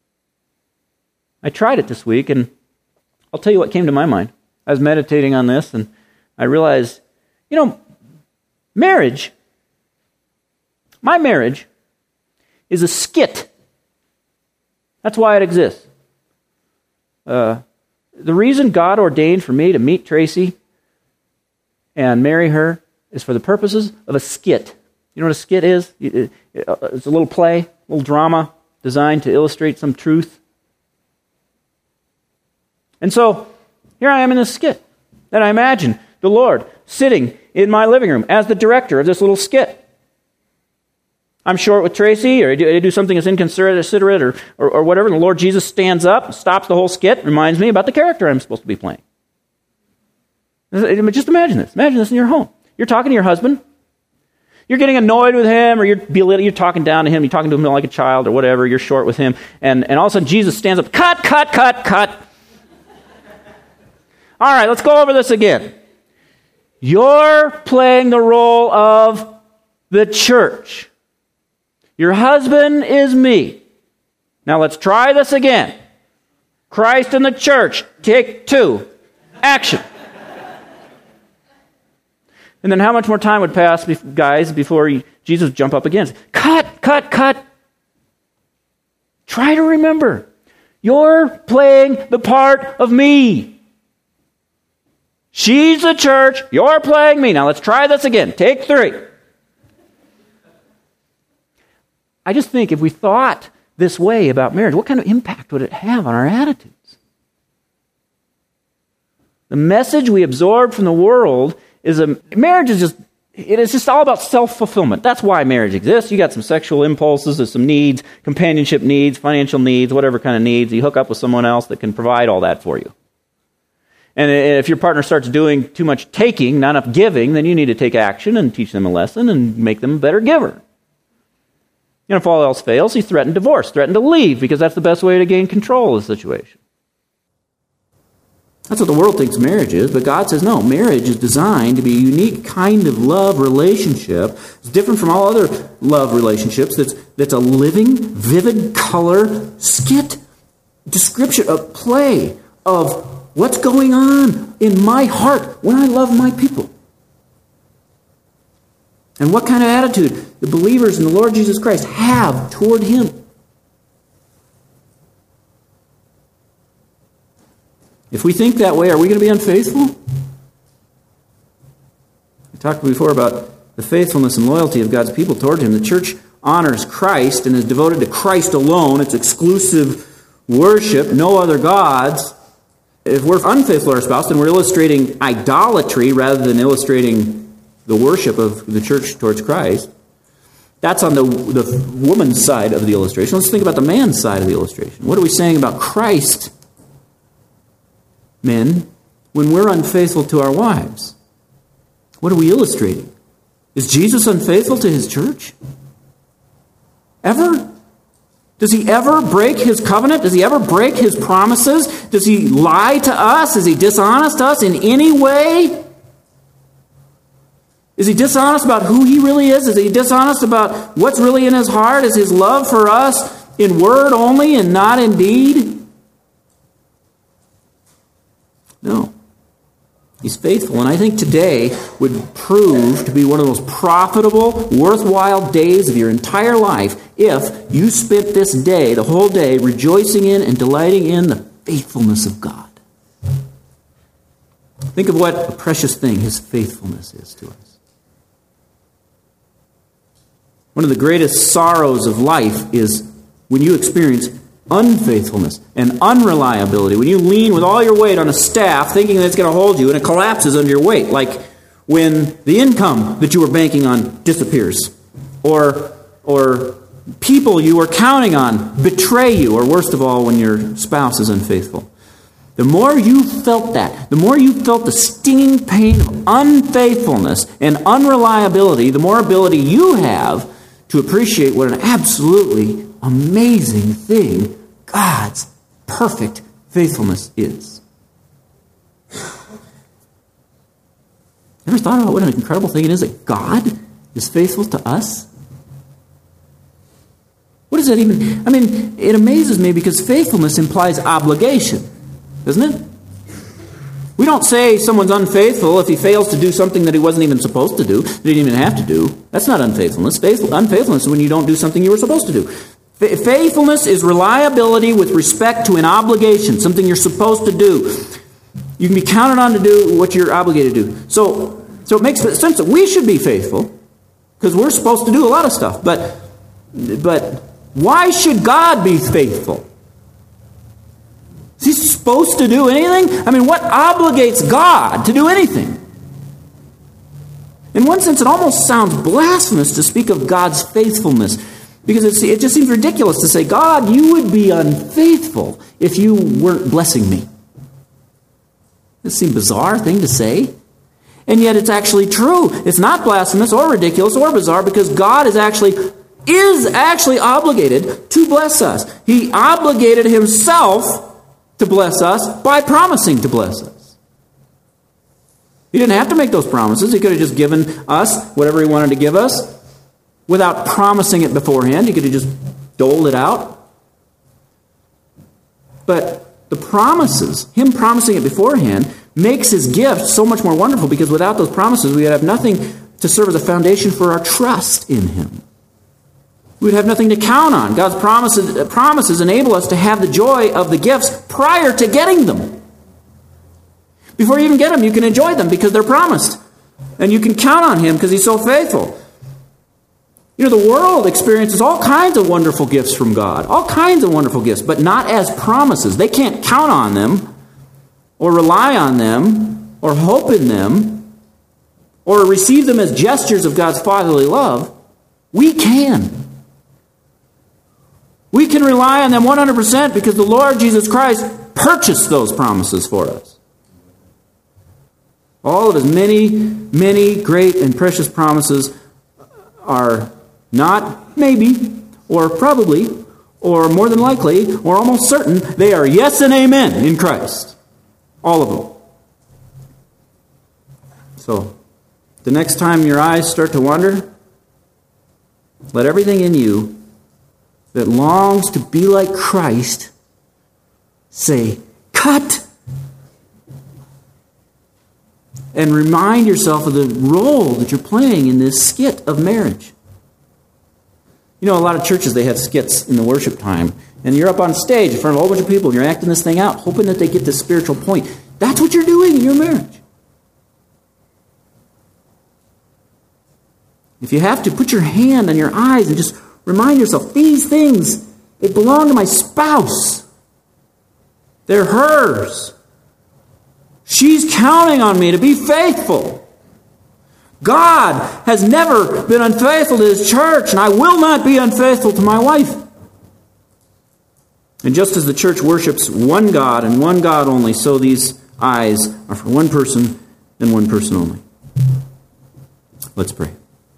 I tried it this week, and I'll tell you what came to my mind. I was meditating on this, and I realized, you know, marriage, my marriage, is a skit. That's why it exists. Uh, the reason God ordained for me to meet Tracy and marry her is for the purposes of a skit. You know what a skit is? It's a little play, a little drama designed to illustrate some truth. And so, here I am in this skit. And I imagine the Lord sitting in my living room as the director of this little skit. I'm short with Tracy, or I do, I do something that's inconsiderate, or, or, or whatever, and the Lord Jesus stands up, stops the whole skit, reminds me about the character I'm supposed to be playing. Just imagine this. Imagine this in your home. You're talking to your husband. You're getting annoyed with him, or you're belittling, you're talking down to him, you're talking to him like a child, or whatever, you're short with him, and, and all of a sudden Jesus stands up, cut, cut, cut, cut. All right, let's go over this again. You're playing the role of the church. Your husband is me. Now let's try this again. Christ and the church. Take two. Action. And then how much more time would pass, guys, before Jesus would jump up again? Cut, cut, cut. Try to remember. You're playing the part of me. She's the church. You're playing me. Now let's try this again. Take three. I just think if we thought this way about marriage, what kind of impact would it have on our attitudes? The message we absorb from the world is a marriage is just it is just all about self-fulfillment. That's why marriage exists. You got some sexual impulses, there's some needs, companionship needs, financial needs, whatever kind of needs. You hook up with someone else that can provide all that for you. And if your partner starts doing too much taking, not enough giving, then you need to take action and teach them a lesson and make them a better giver. And if all else fails, you threaten divorce, threaten to leave, because that's the best way to gain control of the situation. That's what the world thinks marriage is, but God says, no, marriage is designed to be a unique kind of love relationship. It's different from all other love relationships. That's, that's a living, vivid color skit, description, a play of what's going on in my heart when I love my people. And what kind of attitude the believers in the Lord Jesus Christ have toward Him. If we think that way, are we going to be unfaithful? We talked before about the faithfulness and loyalty of God's people toward Him. The church honors Christ and is devoted to Christ alone. It's exclusive worship, no other gods. If we're unfaithful to our spouse, then we're illustrating idolatry rather than illustrating the worship of the church towards Christ. That's on the, the woman's side of the illustration. Let's think about the man's side of the illustration. What are we saying about Christ, men, when we're unfaithful to our wives? What are we illustrating? Is Jesus unfaithful to His church? Ever? Does He ever break His covenant? Does He ever break His promises? Does He lie to us? Is He dishonest to us in any way? Is He dishonest about who He really is? Is He dishonest about what's really in His heart? Is His love for us in word only and not in deed? No. He's faithful, and I think today would prove to be one of the most profitable, worthwhile days of your entire life if you spent this day, the whole day, rejoicing in and delighting in the faithfulness of God. Think of what a precious thing His faithfulness is to us. One of the greatest sorrows of life is when you experience unfaithfulness and unreliability. When you lean with all your weight on a staff thinking that it's going to hold you and it collapses under your weight. Like when the income that you were banking on disappears. Or, or people you were counting on betray you. Or worst of all, when your spouse is unfaithful. The more you felt that, the more you felt the stinging pain of unfaithfulness and unreliability, the more ability you have to appreciate what an absolutely amazing thing God's perfect faithfulness is. Ever thought about what an incredible thing it is that God is faithful to us? What does that even... I mean, it amazes me because faithfulness implies obligation, doesn't it? We don't say someone's unfaithful if he fails to do something that he wasn't even supposed to do, that he didn't even have to do. That's not unfaithfulness. Faithful, unfaithfulness is when you don't do something you were supposed to do. F- faithfulness is reliability with respect to an obligation, something you're supposed to do. You can be counted on to do what you're obligated to do. So, so it makes sense that we should be faithful, because we're supposed to do a lot of stuff. But, but why should God be faithful? Is He supposed to do anything? I mean, what obligates God to do anything? In one sense, it almost sounds blasphemous to speak of God's faithfulness, because it's, it just seems ridiculous to say, God, you would be unfaithful if you weren't blessing me. It seems a bizarre thing to say. And yet it's actually true. It's not blasphemous or ridiculous or bizarre, because God is actually, is actually obligated to bless us. He obligated Himself to bless us by promising to bless us. He didn't have to make those promises. He could have just given us whatever He wanted to give us without promising it beforehand. He could have just doled it out. But the promises, Him promising it beforehand, makes His gift so much more wonderful, because without those promises, we would have nothing to serve as a foundation for our trust in Him. We would have nothing to count on. God's promises, promises enable us to have the joy of the gifts prior to getting them. Before you even get them, you can enjoy them because they're promised. And you can count on Him because He's so faithful. You know, the world experiences all kinds of wonderful gifts from God. All kinds of wonderful gifts, but not as promises. They can't count on them, or rely on them, or hope in them, or receive them as gestures of God's fatherly love. We can. We can rely on them one hundred percent because the Lord Jesus Christ purchased those promises for us. All of His many, many great and precious promises are not maybe, or probably, or more than likely, or almost certain. They are yes and amen in Christ. All of them. So, the next time your eyes start to wander, let everything in you that longs to be like Christ say, cut! And remind yourself of the role that you're playing in this skit of marriage. You know, a lot of churches, they have skits in the worship time. And you're up on stage in front of a whole bunch of people, and you're acting this thing out, hoping that they get this spiritual point. That's what you're doing in your marriage. If you have to, put your hand on your eyes and just remind yourself, these things, they belong to my spouse. They're hers. She's counting on me to be faithful. God has never been unfaithful to His church, and I will not be unfaithful to my wife. And just as the church worships one God and one God only, so these eyes are for one person and one person only. Let's pray.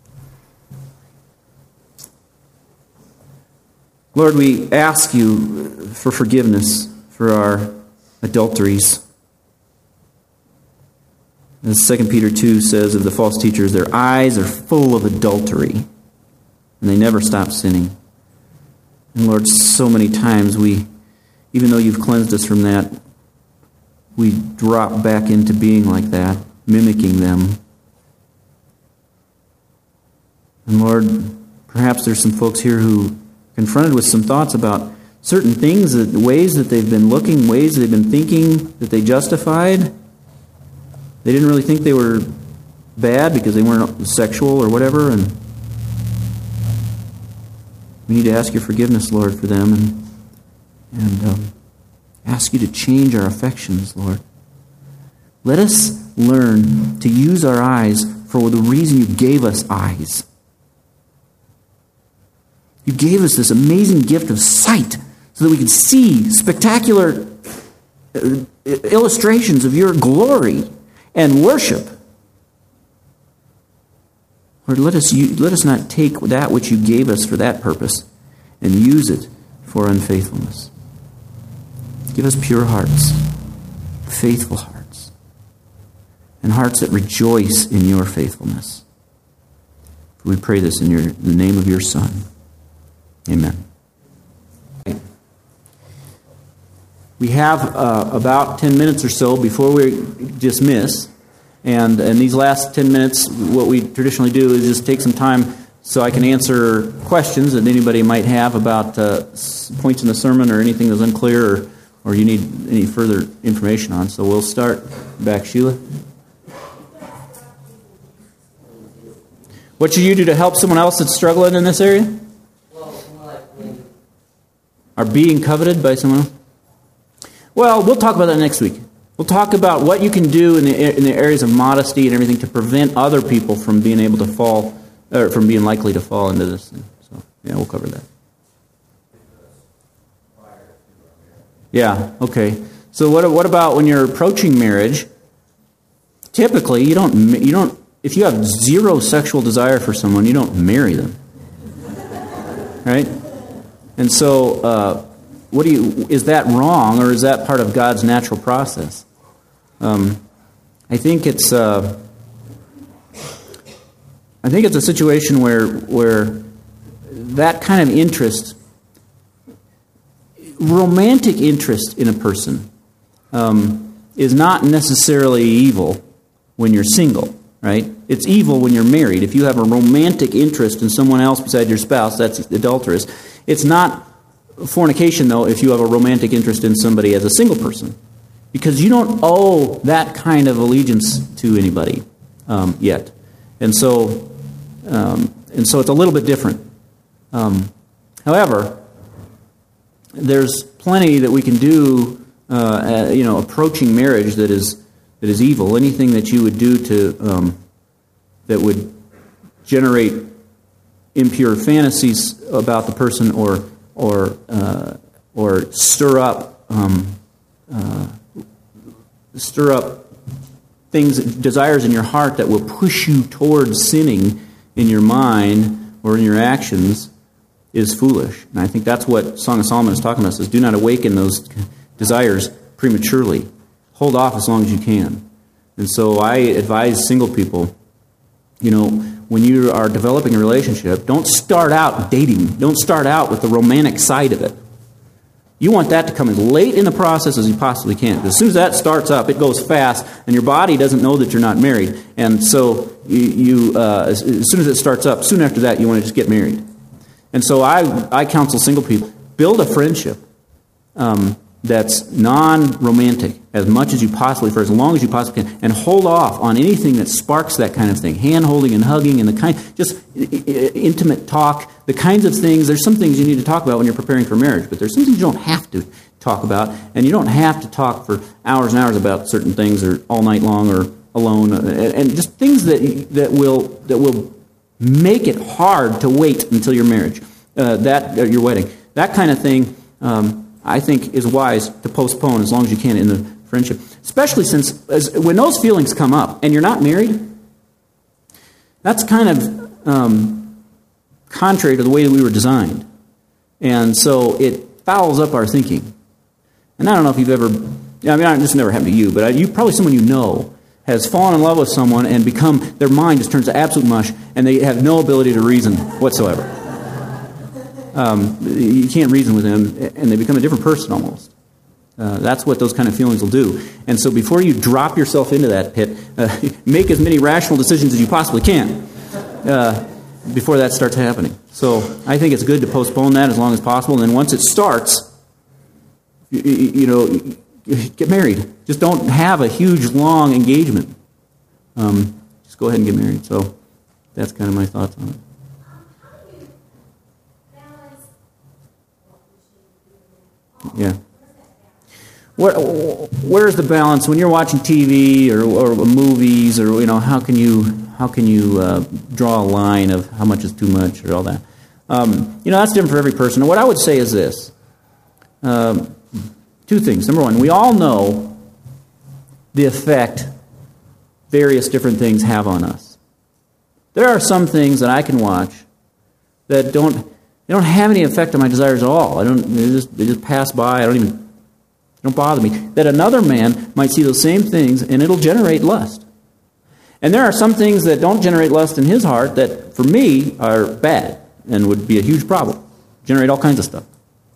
Lord, we ask You for forgiveness for our adulteries. As Second Peter two says of the false teachers, their eyes are full of adultery, and they never stop sinning. And Lord, so many times we, even though You've cleansed us from that, we drop back into being like that, mimicking them. And Lord, perhaps there's some folks here who confronted with some thoughts about certain things, that ways that they've been looking, ways they've been thinking that they justified. they didn't really think they were bad because they weren't sexual or whatever, and we need to ask your forgiveness, Lord, for them, and and um, ask you to change our affections, Lord. Let us learn to use our eyes for the reason you gave us eyes. You gave us this amazing gift of sight so that we could see spectacular illustrations of your glory and worship. Lord, let us, let us not take that which you gave us for that purpose and use it for unfaithfulness. Give us pure hearts, faithful hearts, and hearts that rejoice in your faithfulness. For we pray this in your, in the name of your Son. Amen. We have uh, about ten minutes or so before we dismiss. And in these last ten minutes, what we traditionally do is just take some time so I can answer questions that anybody might have about uh, points in the sermon or anything that's unclear or, or you need any further information on. So we'll start back. Sheila? What should you do to help someone else that's struggling in this area? Are being coveted by someone else? Well, we'll talk about that next week. We'll talk about what you can do in the in the areas of modesty and everything to prevent other people from being able to fall, or from being likely to fall into this thing. So, yeah, we'll cover that. Yeah, okay. So what what about when you're approaching marriage? Typically, you don't you don't if you have zero sexual desire for someone, you don't marry them. Right? And so, uh, what do you? Is that wrong, or is that part of God's natural process? Um, I think it's. Uh, I think it's a situation where where that kind of interest, romantic interest in a person, um, is not necessarily evil when you're single. Right? It's evil when you're married. If you have a romantic interest in someone else besides your spouse, that's adulterous. It's not fornication, though, if you have a romantic interest in somebody as a single person, because you don't owe that kind of allegiance to anybody um, yet, and so um, and so it's a little bit different. Um, however, there's plenty that we can do, uh, uh, you know, approaching marriage that is that is evil. Anything that you would do to um, that would generate impure fantasies about the person, or or uh, or stir up um, uh, stir up things, desires in your heart that will push you towards sinning in your mind or in your actions, is foolish. And I think that's what Song of Solomon is talking about. It says, do not awaken those desires prematurely. Hold off as long as you can. And so I advise single people, you know, when you are developing a relationship, don't start out dating. Don't start out with the romantic side of it. You want that to come as late in the process as you possibly can. Because as soon as that starts up, it goes fast, and your body doesn't know that you're not married. And so you, you uh, as, as soon as it starts up, soon after that, you want to just get married. And so I, I counsel single people, build a friendship um, that's non-romantic as much as you possibly, for as long as you possibly can, and hold off on anything that sparks that kind of thing, hand-holding and hugging and the kind, just intimate talk, the kinds of things. There's some things you need to talk about when you're preparing for marriage, but there's some things you don't have to talk about, and you don't have to talk for hours and hours about certain things, or all night long, or alone, and just things that that will that will make it hard to wait until your marriage, uh, that uh, your wedding, that kind of thing. Um, I think is wise to postpone as long as you can in the friendship, especially since as, when those feelings come up and you're not married, that's kind of um, contrary to the way that we were designed, and so it fouls up our thinking. And I don't know if you've ever, I mean, this never happened to you, but you probably someone you know has fallen in love with someone and become, their mind just turns to absolute mush, and they have no ability to reason whatsoever. Um, you can't reason with them, and they become a different person almost. Uh, that's what those kind of feelings will do. And so before you drop yourself into that pit, uh, make as many rational decisions as you possibly can uh, before that starts happening. So I think it's good to postpone that as long as possible, and then once it starts, you, you know, get married. Just don't have a huge, long engagement. um, just go ahead and get married. So that's kind of my thoughts on it. Yeah. What, where's the balance when you're watching T V or, or movies, or you know, how can you how can you uh, draw a line of how much is too much or all that? Um, you know, that's different for every person. And what I would say is this: um, two things. Number one, we all know the effect various different things have on us. There are some things that I can watch that don't they don't have any effect on my desires at all. I don't. They just they just pass by. I don't even. Don't bother me. That another man might see those same things and it'll generate lust. And there are some things that don't generate lust in his heart that, for me, are bad and would be a huge problem. Generate all kinds of stuff.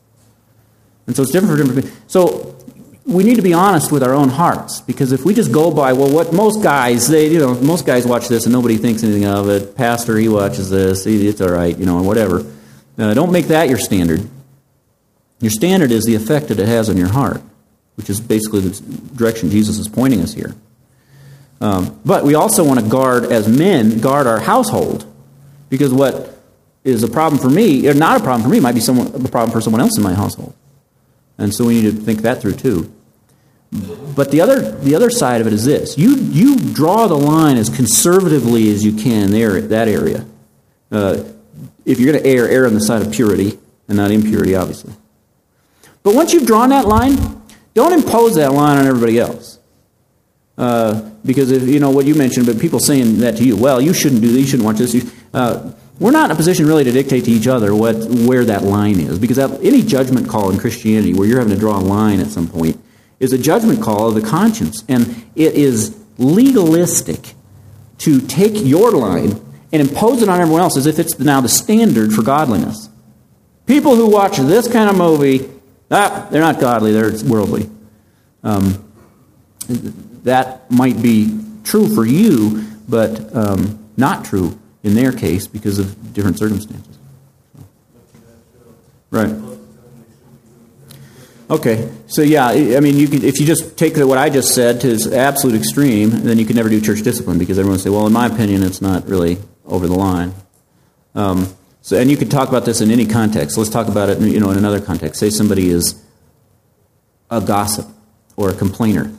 And so it's different for different people. So we need to be honest with our own hearts, because if we just go by, well, what most guys, they, you know, most guys watch this and nobody thinks anything of it. Pastor, he watches this. It's all right, you know, whatever. Uh, don't make that your standard. Your standard is the effect that it has on your heart, which is basically the direction Jesus is pointing us here. Um, but we also want to guard, as men, guard our household. Because what is a problem for me, or not a problem for me, might be someone, a problem for someone else in my household. And so we need to think that through too. But the other the other side of it is this. You you draw the line as conservatively as you can there, that area. Uh, if you're going to err, err on the side of purity and not impurity, obviously. But once you've drawn that line, don't impose that line on everybody else. Uh, because, if you know what you mentioned, but people saying that to you, well, you shouldn't do this, you shouldn't watch this. You, uh, we're not in a position really to dictate to each other what where that line is. Because that, any judgment call in Christianity, where you're having to draw a line at some point, is a judgment call of the conscience. And it is legalistic to take your line and impose it on everyone else as if it's now the standard for godliness. People who watch this kind of movie, ah, they're not godly, they're worldly. Um, that might be true for you, but um, not true in their case because of different circumstances. Right. Okay, so yeah, I mean, you could, if you just take what I just said to its absolute extreme, then you can never do church discipline, because everyone will say, well, in my opinion, it's not really over the line. Um, so, and you could talk about this in any context. Let's talk about it, you know, in another context. Say somebody is a gossip or a complainer.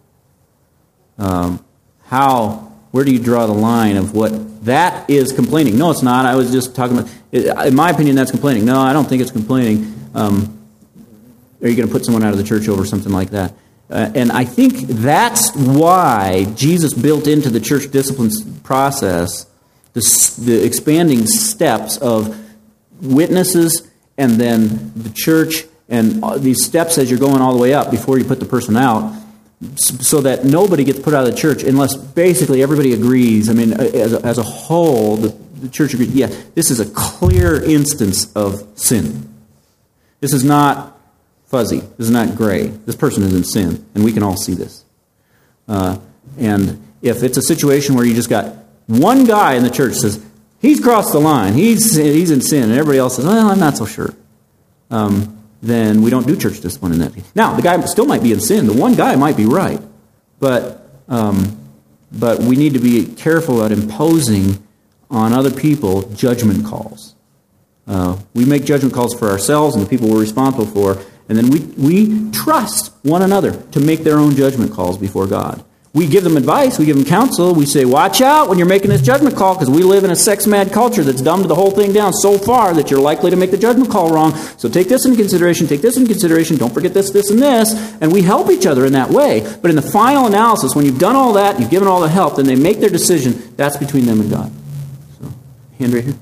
Um, how, where do you draw the line of what that is complaining? No, it's not. I was just talking about, in my opinion, that's complaining. No, I don't think it's complaining. Um, are you going to put someone out of the church over something like that? Uh, and I think that's why Jesus built into the church discipline process the, the expanding steps of witnesses and then the church, and these steps as you're going all the way up before you put the person out, so that nobody gets put out of the church unless basically everybody agrees. I mean, as a, as a whole, the, the church agrees, yeah, this is a clear instance of sin. This is not fuzzy. This is not gray. This person is in sin, and we can all see this. Uh, and if it's a situation where you just got one guy in the church says, he's crossed the line, he's he's in sin, and everybody else says, well, I'm not so sure. Um, then we don't do church discipline in that case. Now, the guy still might be in sin. The one guy might be right. But um, but we need to be careful about imposing on other people judgment calls. Uh, we make judgment calls for ourselves and the people we're responsible for, and then we, we trust one another to make their own judgment calls before God. We give them advice, we give them counsel, we say, watch out when you're making this judgment call, because we live in a sex-mad culture that's dumbed the whole thing down so far that you're likely to make the judgment call wrong. So take this into consideration, take this into consideration, don't forget this, this, and this, and we help each other in that way. But in the final analysis, when you've done all that, you've given all the help, then they make their decision, that's between them and God. So, hand right here.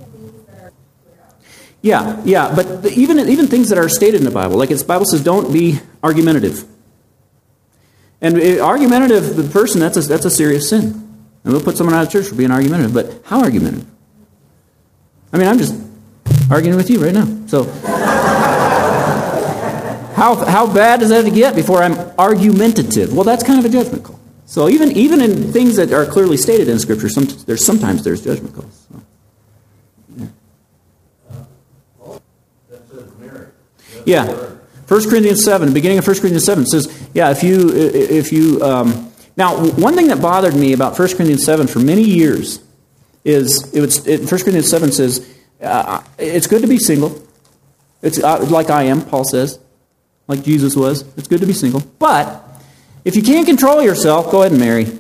Yeah, yeah, but the, even, even things that are stated in the Bible, like the Bible says, don't be argumentative. And argumentative, the person, that's a, that's a serious sin. And we'll put someone out of church for being argumentative. But how argumentative? I mean, I'm just arguing with you right now. So, how how bad does that have to get before I'm argumentative? Well, that's kind of a judgment call. So even even in things that are clearly stated in Scripture, some, there's sometimes there's judgment calls. So, yeah. Yeah. First Corinthians seven, beginning of First Corinthians seven says, yeah, if you, if you, um, Now, one thing that bothered me about First Corinthians seven for many years is, it was, it, First Corinthians seven says, uh, it's good to be single. It's uh, like I am, Paul says, like Jesus was. It's good to be single. But if you can't control yourself, go ahead and marry.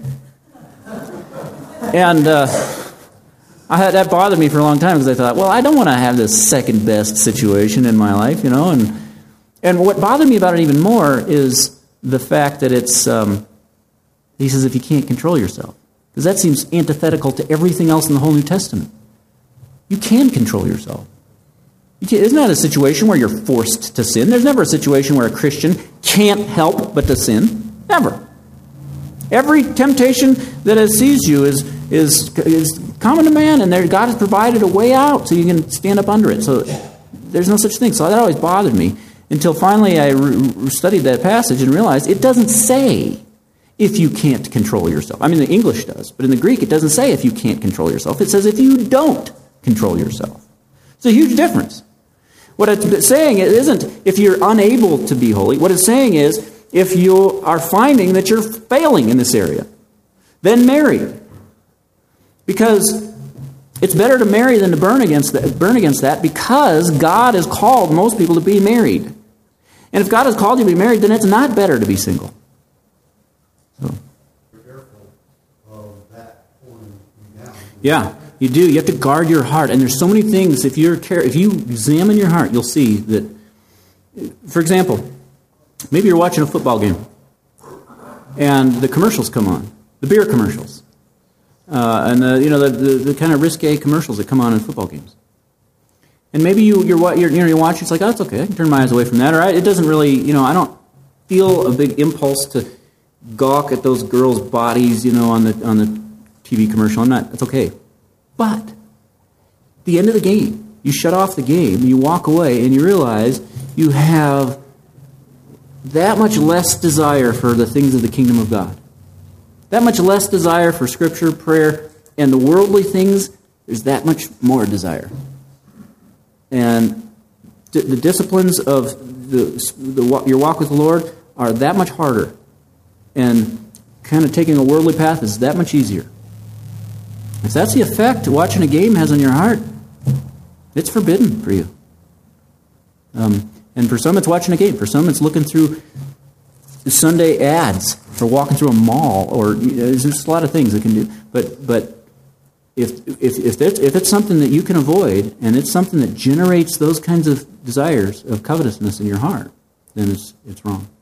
And uh, I had, that bothered me for a long time because I thought, well, I don't want to have this second best situation in my life, you know. And and what bothered me about it even more is the fact that it's, um, he says, if you can't control yourself. Because that seems antithetical to everything else in the whole New Testament. You can control yourself. You can't, isn't that a situation where you're forced to sin? There's never a situation where a Christian can't help but to sin. Never. Every temptation that has seized you is, is, is common to man, and there, God has provided a way out so you can stand up under it. So there's no such thing. So that always bothered me until finally I re- studied that passage and realized it doesn't say if you can't control yourself. I mean, the English does, but in the Greek it doesn't say if you can't control yourself. It says if you don't control yourself. It's a huge difference. What it's saying isn't if you're unable to be holy. What it's saying is if you are finding that you're failing in this area, then marry. Because it's better to marry than to burn against that, burn against that because God has called most people to be married. And if God has called you to be married, then it's not better to be single. So. Be careful of that pulling you down. Yeah. You do. You have to guard your heart. And there's so many things, if you're if you examine your heart, you'll see that, for example, maybe you're watching a football game, and the commercials come on, the beer commercials, uh, and the you know the, the, the kind of risque commercials that come on in football games. And maybe you you're you're, you know, you're watching, it's like, oh, it's okay, I can turn my eyes away from that, or I, it doesn't really, you know, I don't feel a big impulse to gawk at those girls' bodies, you know, on the on the T V commercial. I'm not. It's okay. But at the end of the game, you shut off the game, you walk away, and you realize you have that much less desire for the things of the kingdom of God. That much less desire for Scripture, prayer, and the worldly things, there's that much more desire. And d- the disciplines of the, the your walk with the Lord are that much harder. And kind of taking a worldly path is that much easier. If that's the effect watching a game has on your heart, it's forbidden for you. Um, and for some, it's watching a game. For some, it's looking through Sunday ads for walking through a mall, or you know, there's just a lot of things that can do. But but if if if it's, if it's something that you can avoid, and it's something that generates those kinds of desires of covetousness in your heart, then it's it's wrong.